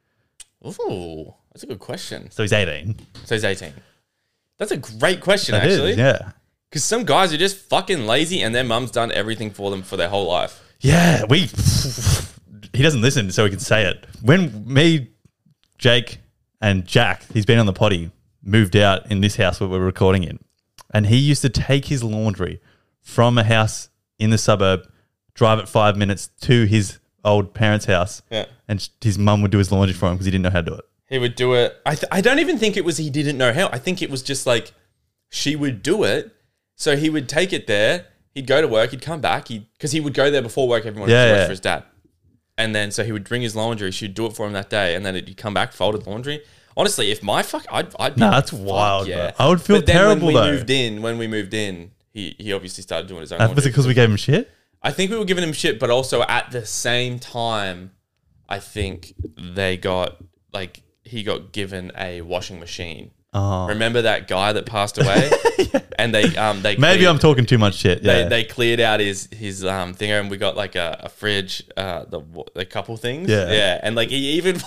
Ooh, that's a good question. So he's eighteen. So he's eighteen. That's a great question, That is, actually. yeah. Because some guys are just fucking lazy and their mum's done everything for them for their whole life. Yeah, we. He doesn't listen, so he can say it. When me, Jake, and Jack, he's been on the potty, moved out in this house where we're recording in, and he used to take his laundry from a house in the suburb, drive it five minutes to his old parents' house, Yeah. and his mum would do his laundry for him because he didn't know how to do it. He would do it. I, th- I don't even think it was he didn't know how. I think it was just like she would do it So he would take it there. He'd go to work. He'd come back. He because he would go there before work. Everyone Yeah, yeah, work yeah. for his dad. And then so he would bring his laundry. She'd do it for him that day, and then he'd come back, folded laundry. Honestly, if my fuck, I'd, I'd be Nah, like, that's fuck wild, yeah. bro. I would feel but then terrible, when we though. moved in, when we moved in, he he obviously started doing his own. Uh, Was laundry. it because we gave him shit? I think we were giving him shit, but also at the same time, I think they got like he got given a washing machine. Oh. Remember that guy that passed away? yeah. And they um they Maybe cleared, I'm talking too much shit. Yeah. they, they cleared out his his um thing, and we got like a, a fridge, uh the a couple things. Yeah. Yeah. And like he even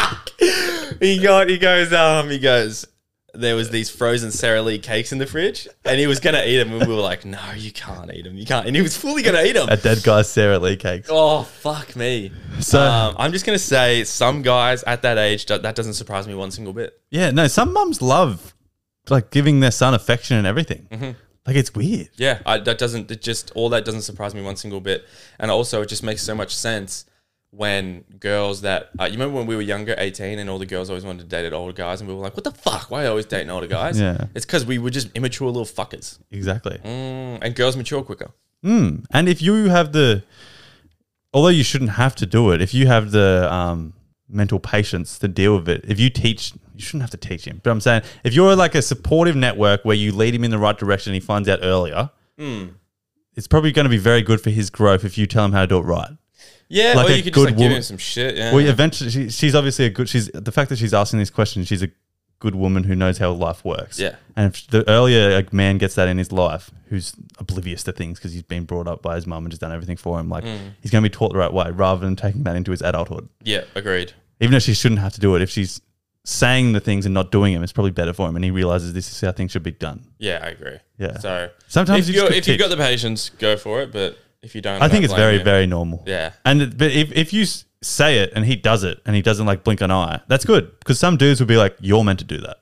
he got he goes um he goes there was these frozen Sara Lee cakes in the fridge, and he was gonna eat them, and we were like, no, you can't eat them, you can't, and he was fully gonna eat them. A dead guy's Sara Lee cakes. Oh fuck me! So- um, I'm just gonna say, some guys at that age, that that doesn't surprise me one single bit. Yeah, no, some mums love like giving their son affection and everything. Mm-hmm. Like it's weird. Yeah, I, that doesn't. It just all that doesn't surprise me one single bit, and also it just makes so much sense when girls that uh, you remember when we were younger, eighteen, and all the girls always wanted to date older guys, and we were like, "What the fuck? Why are you always dating older guys?" Yeah. It's because we were just immature little fuckers, Exactly. mm, and girls mature quicker. Mm. And if you have the, although you shouldn't have to do it, if you have the um, mental patience to deal with it, if you teach, you shouldn't have to teach him. But I'm saying, if you're like a supportive network where you lead him in the right direction and he finds out earlier, Mm. it's probably going to be very good for his growth if you tell him how to do it right. Yeah, Like or a you could just good like give woman- him some shit. Yeah, Well, eventually, she, she's obviously a good. She's the fact that she's asking these questions. She's a good woman who knows how life works. Yeah. And if the earlier a man gets that in his life, who's oblivious to things because he's been brought up by his mum and just done everything for him, like he's going to be taught the right way rather than taking that into his adulthood. yeah, agreed. Even though she shouldn't have to do it, if she's saying the things and not doing them, it's probably better for him, and he realizes this is how things should be done. Yeah, I agree. Yeah. So Sometimes if, you just you're, gotta if you've teach. got the patience, go for it. But if you don't, I think don't it's blame very, you. very normal. Yeah. And but if if you s- say it and he does it and he doesn't like blink an eye, that's good because some dudes would be like, "You're meant to do that."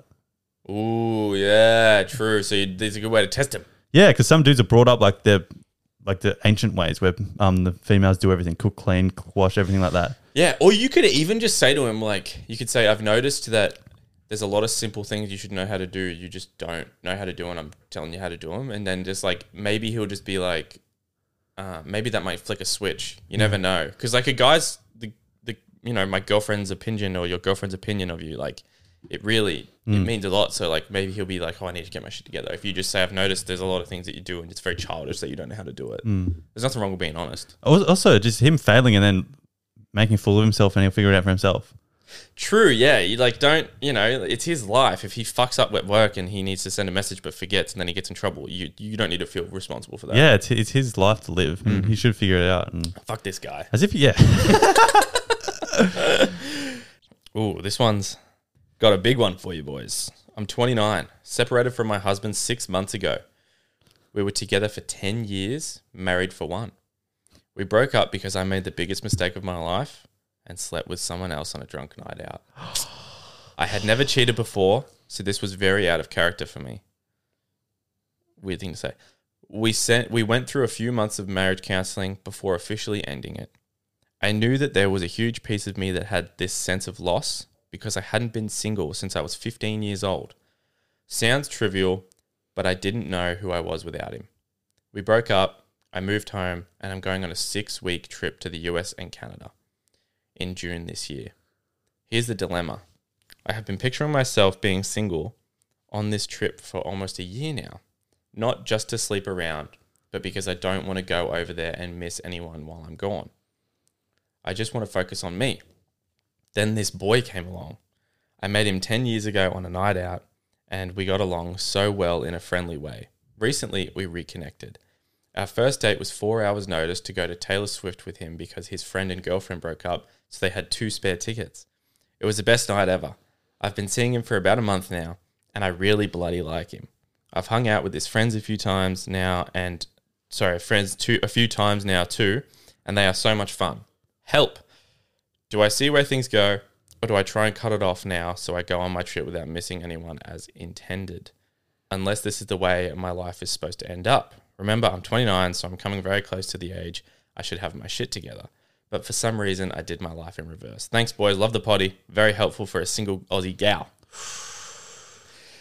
Ooh, yeah, true. So you, there's a good way to test him. Yeah, because some dudes are brought up like they're like the ancient ways where um the females do everything, cook, clean, wash, everything like that. Yeah, or you could even just say to him, like, you could say, I've noticed that there's a lot of simple things you should know how to do. You just don't know how to do, and I'm telling you how to do them. And then just like, maybe he'll just be like, uh, maybe that might flick a switch. You never know. Because like a guy's, the, the you know, my girlfriend's opinion or your girlfriend's opinion of you, like, it really, it means a lot. So like, maybe he'll be like, oh, I need to get my shit together. If you just say, I've noticed there's a lot of things that you do and it's very childish that you don't know how to do it. There's nothing wrong with being honest. Al- Also, just him failing and then making a fool of himself, and he'll figure it out for himself. True, yeah. You like don't, you know, it's his life. If he fucks up at work and he needs to send a message but forgets and then he gets in trouble, you you don't need to feel responsible for that. Yeah, it's it's his life to live, and he should figure it out. And Fuck this guy. as if yeah, Ooh, this one's got a big one for you boys. I'm twenty-nine, separated from my husband six months ago. We were together for ten years, married for one. We broke up because I made the biggest mistake of my life and slept with someone else on a drunk night out. I had never cheated before, so this was very out of character for me. Weird thing to say. We sent, we went through a few months of marriage counseling before officially ending it. I knew that there was a huge piece of me that had this sense of loss because I hadn't been single since I was fifteen years old. Sounds trivial, but I didn't know who I was without him. We broke up, I moved home, and I'm going on a six-week trip to the U S and Canada in June this year. Here's the dilemma. I have been picturing myself being single on this trip for almost a year now. Not just to sleep around, but because I don't want to go over there and miss anyone while I'm gone. I just want to focus on me. Then this boy came along. I met him ten years ago on a night out, and we got along so well in a friendly way. Recently, we reconnected. Our first date was four hours notice to go to Taylor Swift with him because his friend and girlfriend broke up, so they had two spare tickets. It was the best night ever. I've been seeing him for about a month now, and I really bloody like him. I've hung out with his friends a few times now, and sorry, friends too, a few times now too, and they are so much fun. Help! Do I see where things go, or do I try and cut it off now so I go on my trip without missing anyone as intended? Unless this is the way my life is supposed to end up. Remember, I'm twenty-nine, so I'm coming very close to the age I should have my shit together. But for some reason, I did my life in reverse. Thanks, boys. Love the potty. Very helpful for a single Aussie gal.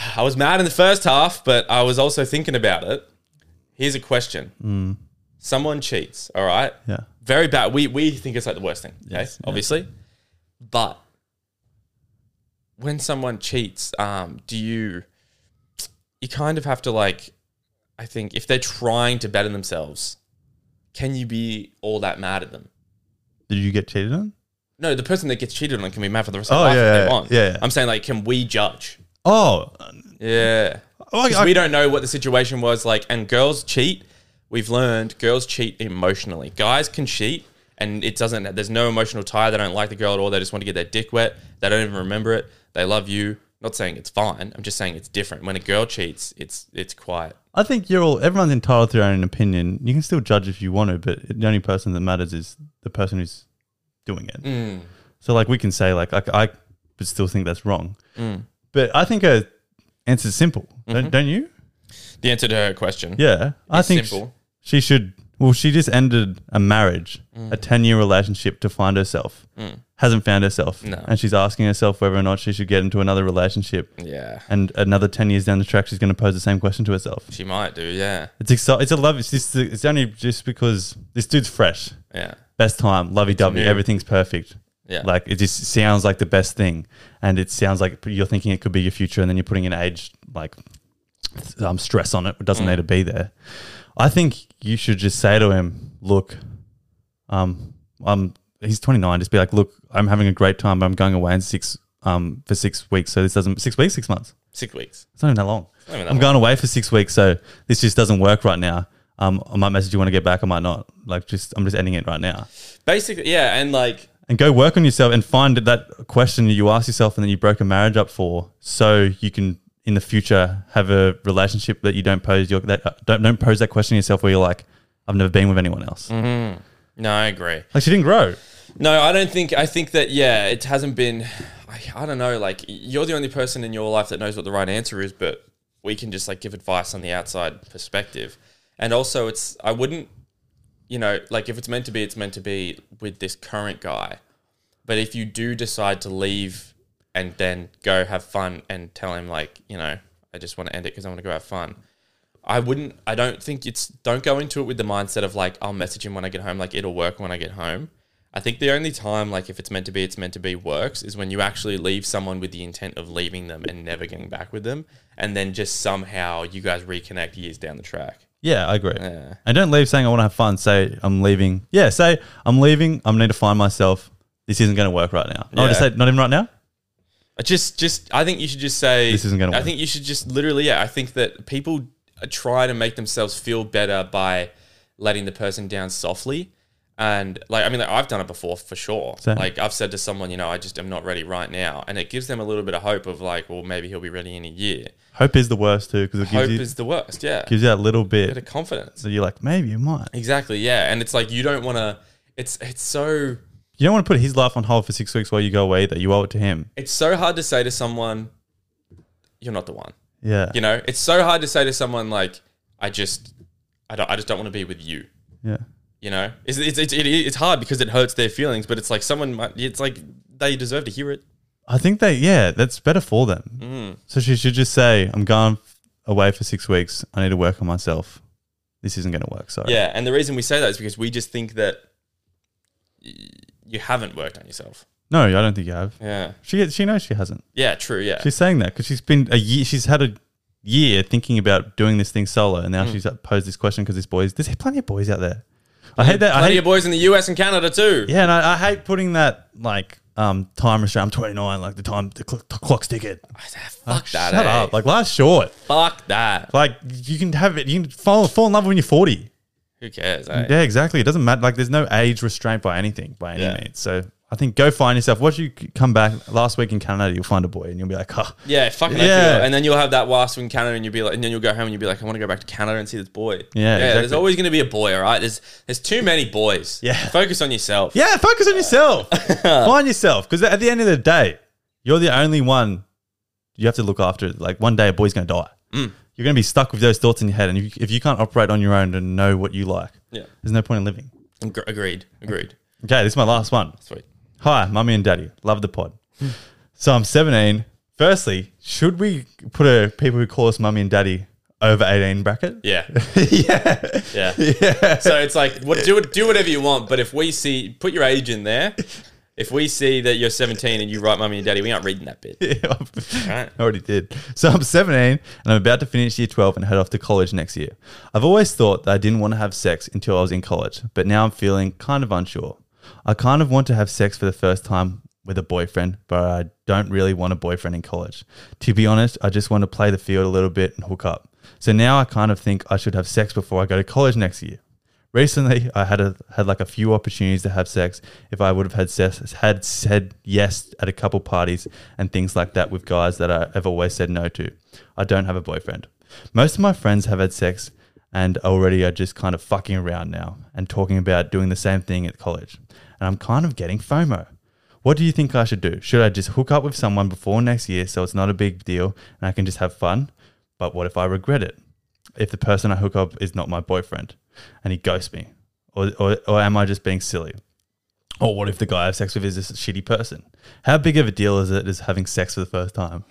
I was mad in the first half, but I was also thinking about it. Here's a question. Mm. Someone cheats, all right? Yeah. Very bad. We we think it's like the worst thing, okay? Yes, yeah. Obviously. But when someone cheats, um, do you you kind of have to like, I think if they're trying to better themselves, can you be all that mad at them? Did you get cheated on? No, the person that gets cheated on can be mad for the rest of Oh, their life yeah, if they yeah, want. yeah, yeah. I'm saying like, can we judge? Oh, Yeah. Oh, I- 'Cause I- we don't know what the situation was like. And girls cheat. We've learned girls cheat emotionally. Guys can cheat and it doesn't, there's no emotional tie. They don't like the girl at all. They just want to get their dick wet. They don't even remember it. They love you. Not saying it's fine. I'm just saying it's different. When a girl cheats, it's it's quiet. I think you're all. Everyone's entitled to their own opinion. You can still judge if you want to, but the only person that matters is the person who's doing it. Mm. So, like, we can say, like, I, I but still think that's wrong. Mm. But I think her answer's simple. Mm-hmm. Don't, don't you? The answer to her question. Yeah, I It's think simple. she should. Well, she just ended a marriage, Mm. a ten-year relationship to find herself. Mm. Hasn't found herself, No. and she's asking herself whether or not she should get into another relationship. Yeah. And another ten years down the track, she's going to pose the same question to herself. She might do, yeah. It's exci- It's a love. It's just. It's only just because this dude's fresh. Yeah. Best time, lovey dovey, new. everything's perfect. Yeah. Like, it just sounds like the best thing, and it sounds like you're thinking it could be your future, and then you're putting an age like um, stress on it. It doesn't Mm. need to be there. I think you should just say to him, "Look, um, um, he's twenty-nine. Just be like, look, I'm having a great time, but I'm going away in six um for six weeks. So this doesn't six weeks, six months. Six weeks. It's not even that long. Not even that I'm long. going away for six weeks, so this just doesn't work right now. Um, I might message you when I get back. I might not. Like, just I'm just ending it right now." Basically, yeah. And like, And go work on yourself and find that question you ask yourself and then you broke a marriage up for, so you can in the future have a relationship that you don't pose your that uh, don't don't pose that question to yourself where you're like, I've never been with anyone else. mm-hmm. No, I agree. Like, she didn't grow. No, I don't think, I think that, yeah, it hasn't been, I, I don't know, like, you're the only person in your life that knows what the right answer is, but we can just, like, give advice on the outside perspective. And also, it's, I wouldn't, you know, like, if it's meant to be, it's meant to be with this current guy. But if you do decide to leave and then go have fun and tell him, like, you know, I just want to end it because I want to go have fun, I wouldn't, I don't think it's, don't go into it with the mindset of, like, I'll message him when I get home, like, it'll work when I get home. I think the only time, like, if it's meant to be, it's meant to be works is when you actually leave someone with the intent of leaving them and never getting back with them. And then just somehow you guys reconnect years down the track. Yeah, I agree. Yeah. And don't leave saying I want to have fun. Say I'm leaving. Yeah, say I'm leaving. I need to find myself. This isn't going to work right now. No, Yeah. just say not even right now. Just, just, I think you should just say, This isn't gonna I work. think you should just literally, yeah, I think that people try to make themselves feel better by letting the person down softly. And like, I mean, like, I've done it before for sure. Same. Like, I've said to someone, you know, I just am not ready right now. And it gives them a little bit of hope of like, well, maybe he'll be ready in a year. Hope is the worst too, because it gives Hope you is the worst. Yeah. gives you that little bit bit. of confidence. So you're like, maybe you might. Exactly. Yeah. And it's like, you don't want to, it's, it's so, You don't want to put his life on hold for six weeks while you go away. That you owe it to him. it's so hard to say to someone, you're not the one. Yeah. You know, it's so hard to say to someone like, I just, I don't, I just don't want to be with you. Yeah. You know, it's it's it's, it, it's hard because it hurts their feelings, but it's like someone might, it's like they deserve to hear it. I think they, yeah, that's better for them. Mm. So she should just say, I'm going away for six weeks. I need to work on myself. This isn't going to work. Sorry. Yeah, and the reason we say that is because we just think that y- you haven't worked on yourself. No, I don't think you have. Yeah, She she knows she hasn't. yeah, true. Yeah, She's saying that because she's been a year. She's had a year thinking about doing this thing solo, and now Mm. she's posed this question because this boys. There's plenty of boys out there. I hate that. I Plenty hate, of boys in the U S and Canada too. yeah, and I, I hate putting that like um time restraint. I'm twenty-nine. Like the time the, cl- the clock's ticking. Fuck that. Shut eh? up. Like life's short. Fuck that. Like you can have it. You can fall fall in love when you're forty. Who cares? Eh? Yeah, exactly. It doesn't matter. Like there's no age restraint by anything by any Yeah. means. So I think go find yourself. Once you come back last week in Canada, you'll find a boy and you'll be like, oh, Yeah, fucking Yeah. yeah. And then you'll have that last in Canada, and you'll be like, and then you'll go home and you'll be like, I want to go back to Canada and see this boy. Yeah, There's exactly. always going to be a boy. All right. There's there's too many boys. Yeah. Focus on yourself. yeah, focus on yourself. Find yourself. Because at the end of the day, you're the only one you have to look after. Like one day a boy's going to die. Mm. You're going to be stuck with those thoughts in your head. And if you, if you can't operate on your own and know what you like, Yeah. there's no point in living. Ag- Agreed. Agreed. Okay, this is my last one. Sweet. Hi, mummy and daddy. Love the pod. So I'm seventeen, Firstly, should we put a people who call us mummy and daddy over eighteen bracket? Yeah. yeah. Yeah. Yeah. So it's like, what, do it, do whatever you want. But if we see, put your age in there. If we see that you're seventeen and you write mummy and daddy, we aren't reading that bit. Yeah, Right. I already did. So I'm seventeen and I'm about to finish year twelve and head off to college next year. I've always thought that I didn't want to have sex until I was in college, but now I'm feeling kind of unsure. I kind of want to have sex for the first time with a boyfriend, but I don't really want a boyfriend in college. To be honest, I just want to play the field a little bit and hook up. So now I kind of think I should have sex before I go to college next year. Recently, I had a, had like a few opportunities to have sex if I would have had sex, had said yes at a couple parties and things like that with guys that I have always said no to. I don't have a boyfriend. Most of my friends have had sex and already are just kind of fucking around now and talking about doing the same thing at college. And I'm kind of getting FOMO. What do you think I should do? Should I just hook up with someone before next year so it's not a big deal and I can just have fun? But what if I regret it? If the person I hook up is not my boyfriend and he ghosts me? Or, or, or am I just being silly? Or what if the guy I have sex with is just a shitty person? How big of a deal is it as having sex for the first time?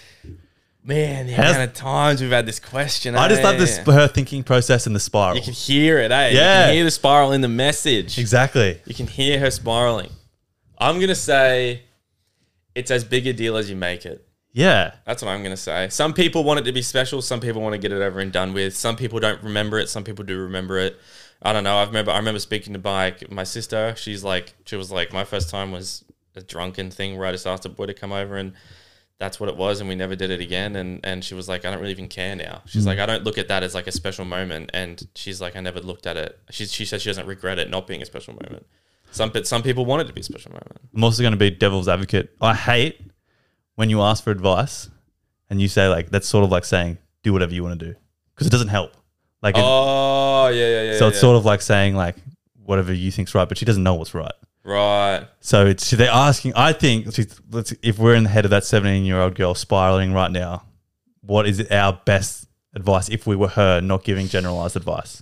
Man, the How's- amount of times we've had this question. I just eh? love this her thinking process and the spiral. You can hear it, eh? Yeah. You can hear the spiral in the message. Exactly. You can hear her spiraling. I'm going to say it's as big a deal as you make it. Yeah. That's what I'm going to say. Some people want it to be special. Some people want to get it over and done with. Some people don't remember it. Some people do remember it. I don't know. I remember I remember speaking to my, my sister. She's like, she was like, my first time was a drunken thing where I just asked a boy to come over and that's what it was. And we never did it again. And, and she was like, I don't really even care now. She's mm. like, I don't look at that as like a special moment. And she's like, I never looked at it. She, she said she doesn't regret it not being a special moment. Some, some people want it to be a special moment. I'm also going to be devil's advocate. I hate when you ask for advice and you say like, that's sort of like saying, do whatever you want to do. Because it doesn't help. Like, oh, yeah, yeah, yeah. So it's yeah. sort of like saying like, whatever you think's right, but she doesn't know what's right. Right. So it's they're asking, I think, let's, if we're in the head of that seventeen-year-old girl spiraling right now, what is our best advice if we were her not giving generalized advice?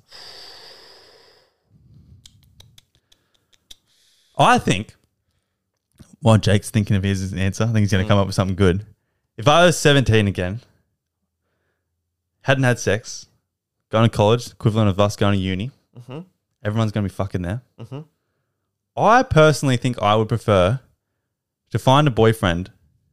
I think, while Jake's thinking of his answer, I think he's going to come up with something good. If I was seventeen again, hadn't had sex, going to college, equivalent of us going to uni, mm-hmm. everyone's going to be fucking there. Mm-hmm. I personally think I would prefer to find a boyfriend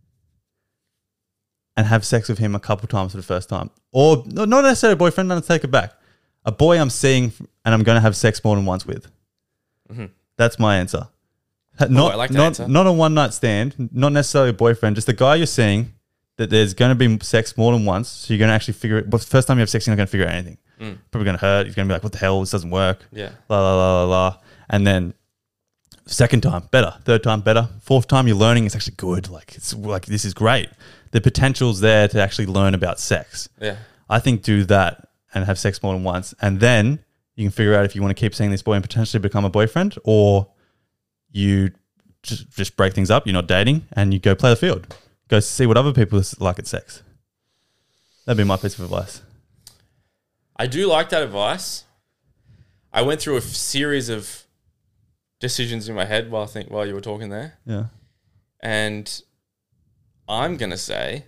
and have sex with him a couple times for the first time. Or not necessarily a boyfriend, let's take it back. A boy I'm seeing and I'm going to have sex more than once with. Mm-hmm. That's my answer. Not, I like that not, answer. not a one night stand, not necessarily a boyfriend, just a guy you're seeing that there's going to be sex more than once. So you're going to actually figure it. But the first time you have sex, you're not going to figure out anything. Mm. Probably going to hurt. You're going to be like, what the hell? This doesn't work. Yeah. La, la, la, la, la. And then second time, better. Third time, better. Fourth time, you're learning. It's actually good. Like, it's like, this is great. The potential's there to actually learn about sex. Yeah. I think do that and have sex more than once. And then you can figure out if you want to keep seeing this boy and potentially become a boyfriend, or you just, just break things up. You're not dating and you go play the field. Go see what other people like at sex. That'd be my piece of advice. I do like that advice. I went through a f- series of decisions in my head while I think while you were talking there. Yeah. And I'm going to say,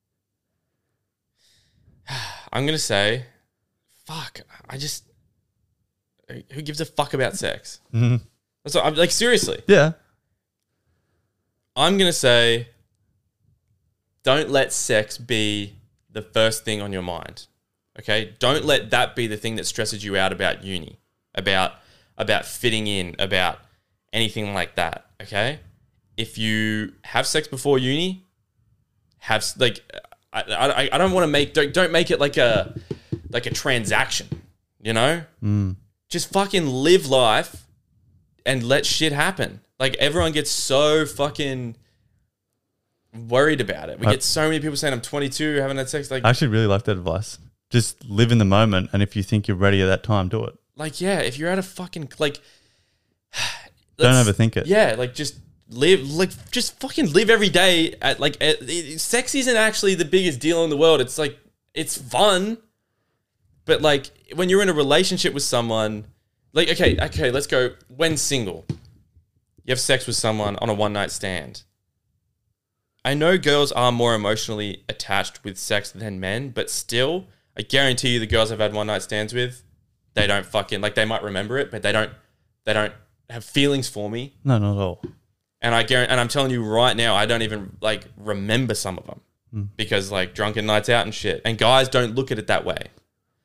I'm going to say, fuck, I just, who gives a fuck about sex? Mm-hmm. That's what I'm like, seriously. Yeah. I'm going to say, don't let sex be the first thing on your mind. Okay? Don't let that be the thing that stresses you out about uni, about about fitting in, about anything like that. Okay? If you have sex before uni, have like I I, I don't want to make don't don't make it like a like a transaction, you know? Mm. Just fucking live life and let shit happen. Like, everyone gets so fucking worried about it. We I, get so many people saying I'm twenty-two, haven't had sex. Like, I actually really like that advice. Just live in the moment, and if you think you're ready at that time, do it. like, yeah, if you're at a fucking like, Don't let's- overthink it. Yeah, like just live, like just fucking live every day. At like, at, it, sex isn't actually the biggest deal in the world. It's like it's fun, but like when you're in a relationship with someone, like okay, okay, let's go. When single, you have sex with someone on a one night stand. I know girls are more emotionally attached with sex than men, but still, I guarantee you the girls I've had one night stands with, they don't fucking, like they might remember it, but they don't, they don't have feelings for me. No, not at all. And I guarantee, and I'm telling you right now, I don't even like remember some of them Mm. because like drunken nights out and shit. And guys don't look at it that way.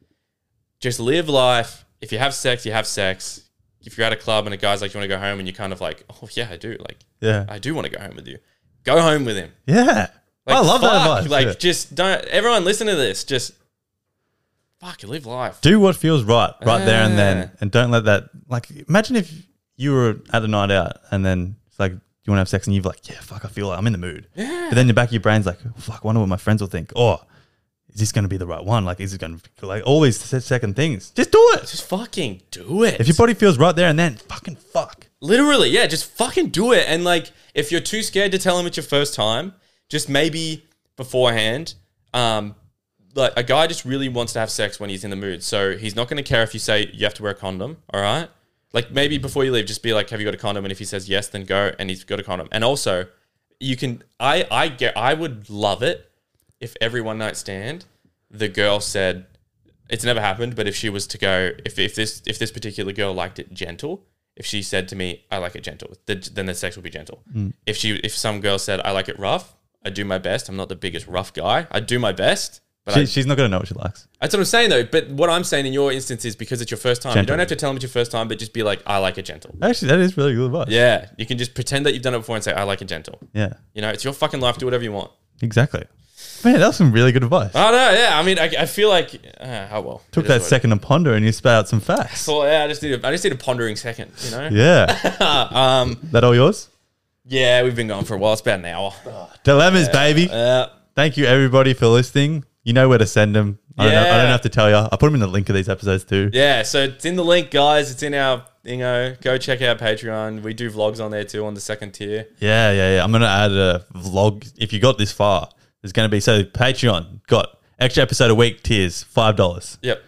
Just live life. If you have sex, you have sex. If you're at a club and a guy's like, you want to go home, and you're kind of like, oh yeah, I do. Like, Yeah. I do want to go home with you. Go home with him. Yeah. Like, I love that fuck, advice. Like, yeah. just don't. Everyone, listen to this. Just fuck, live life. Do what feels right, right there and Yeah. then, and don't let that. Like, imagine if you were at a night out and then it's like, you want to have sex, and you're like, yeah, fuck, I feel like I'm in the mood. Yeah. But then the back of your brain's like, fuck, I wonder what my friends will think. Or is this going to be the right one? Like, is it going to like all these se- second things? Just do it. Just fucking do it. If your body feels right there and then, fucking fuck. Literally, yeah, just fucking do it. And like, if you're too scared to tell him it's your first time, just maybe beforehand, um, like a guy just really wants to have sex when he's in the mood. So he's not going to care if you say you have to wear a condom. All right. Like maybe before you leave, just be like, have you got a condom? And if he says yes, then go. And he's got a condom. And also you can, I, I get, I would love it if every one night stand, the girl said, it's never happened, but if she was to go, if, if this, if this particular girl liked it gentle, if she said to me, I like it gentle, then the sex will be gentle. Mm. If she, if some girl said, I like it rough, I do my best. I'm not the biggest rough guy. I do my best. But She, I, she's not going to know what she likes. that's what I'm saying though. But what I'm saying in your instance is because it's your first time, you Gentle. don't have to tell them it's your first time, but just be like, I like it gentle. Actually, that is really good advice. Yeah. You can just pretend that you've done it before and say, I like it gentle. Yeah, You know, it's your fucking life. Do whatever you want. exactly. Man, that was some really good advice. I don't know. Yeah. I mean, I, I feel like, uh, oh well. Took It is that what it is. second to ponder and you spat out some facts. So yeah, I just need a, I just need a pondering second, you know? Yeah. um, That all yours? yeah, we've been going for a while. It's about an hour. Dilemmas, baby. Uh, Thank you, everybody, for listening. You know where to send them. I don't, know, I Yeah. don't have to tell you. I put them in the link of these episodes too. yeah. So it's in the link, guys. It's in our, you know, go check out Patreon. We do vlogs on there too on the second tier. Yeah, yeah, yeah. I'm going to add a vlog. If you got this far, there's going to be, so Patreon got extra episode a week tiers, five dollars. Yep.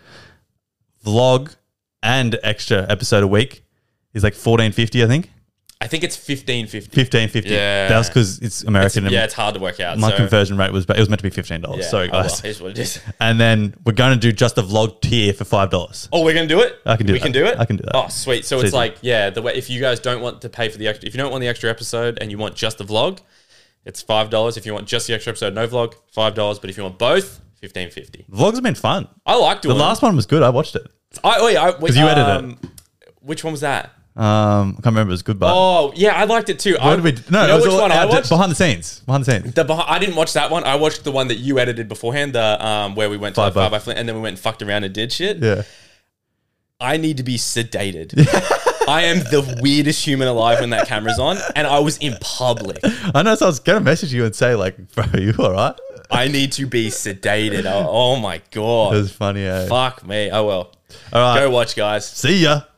Vlog and extra episode a week is like fourteen fifty, I think. I think it's fifteen fifty. fifteen fifty. Yeah. That's because it's American. and Yeah, it's hard to work out. my so, conversion rate was, it was meant to be fifteen dollars. yeah. Sorry, Oh, well, guys. here's what it is. And then we're going to do just a vlog tier for five dollars. Oh, we're gonna do it. I can do We that. can do it. I can do that. Oh, sweet. So It's it's easy. like, yeah, the way if you guys don't want to pay for the extra, if you don't want the extra episode and you want just the vlog, it's five dollars. If you want just the extra episode, no vlog, five dollars. But if you want both, fifteen fifty. Vlogs have been fun. I like The doing. last one was good. I watched it. them. I, wait, I, because you edited it. Which one was that? Um, I can't remember. It was good, but Oh, yeah, I liked it too. I, what did we? do? No, you it know was which all one I out- watched? behind the scenes. Behind the scenes. The behind, I didn't watch that one. I watched the one that you edited beforehand, the um where we went to Five the five by- by Flint, and then we went and fucked around and did shit. Yeah. I need to be sedated. I am the weirdest human alive when that camera's on, and I was in public. I know. So I was gonna message you and say like, bro, you all right? I need to be sedated. Oh, oh my It god! was funny. Eh? Fuck me. Oh well. All right. Go watch, guys. See ya.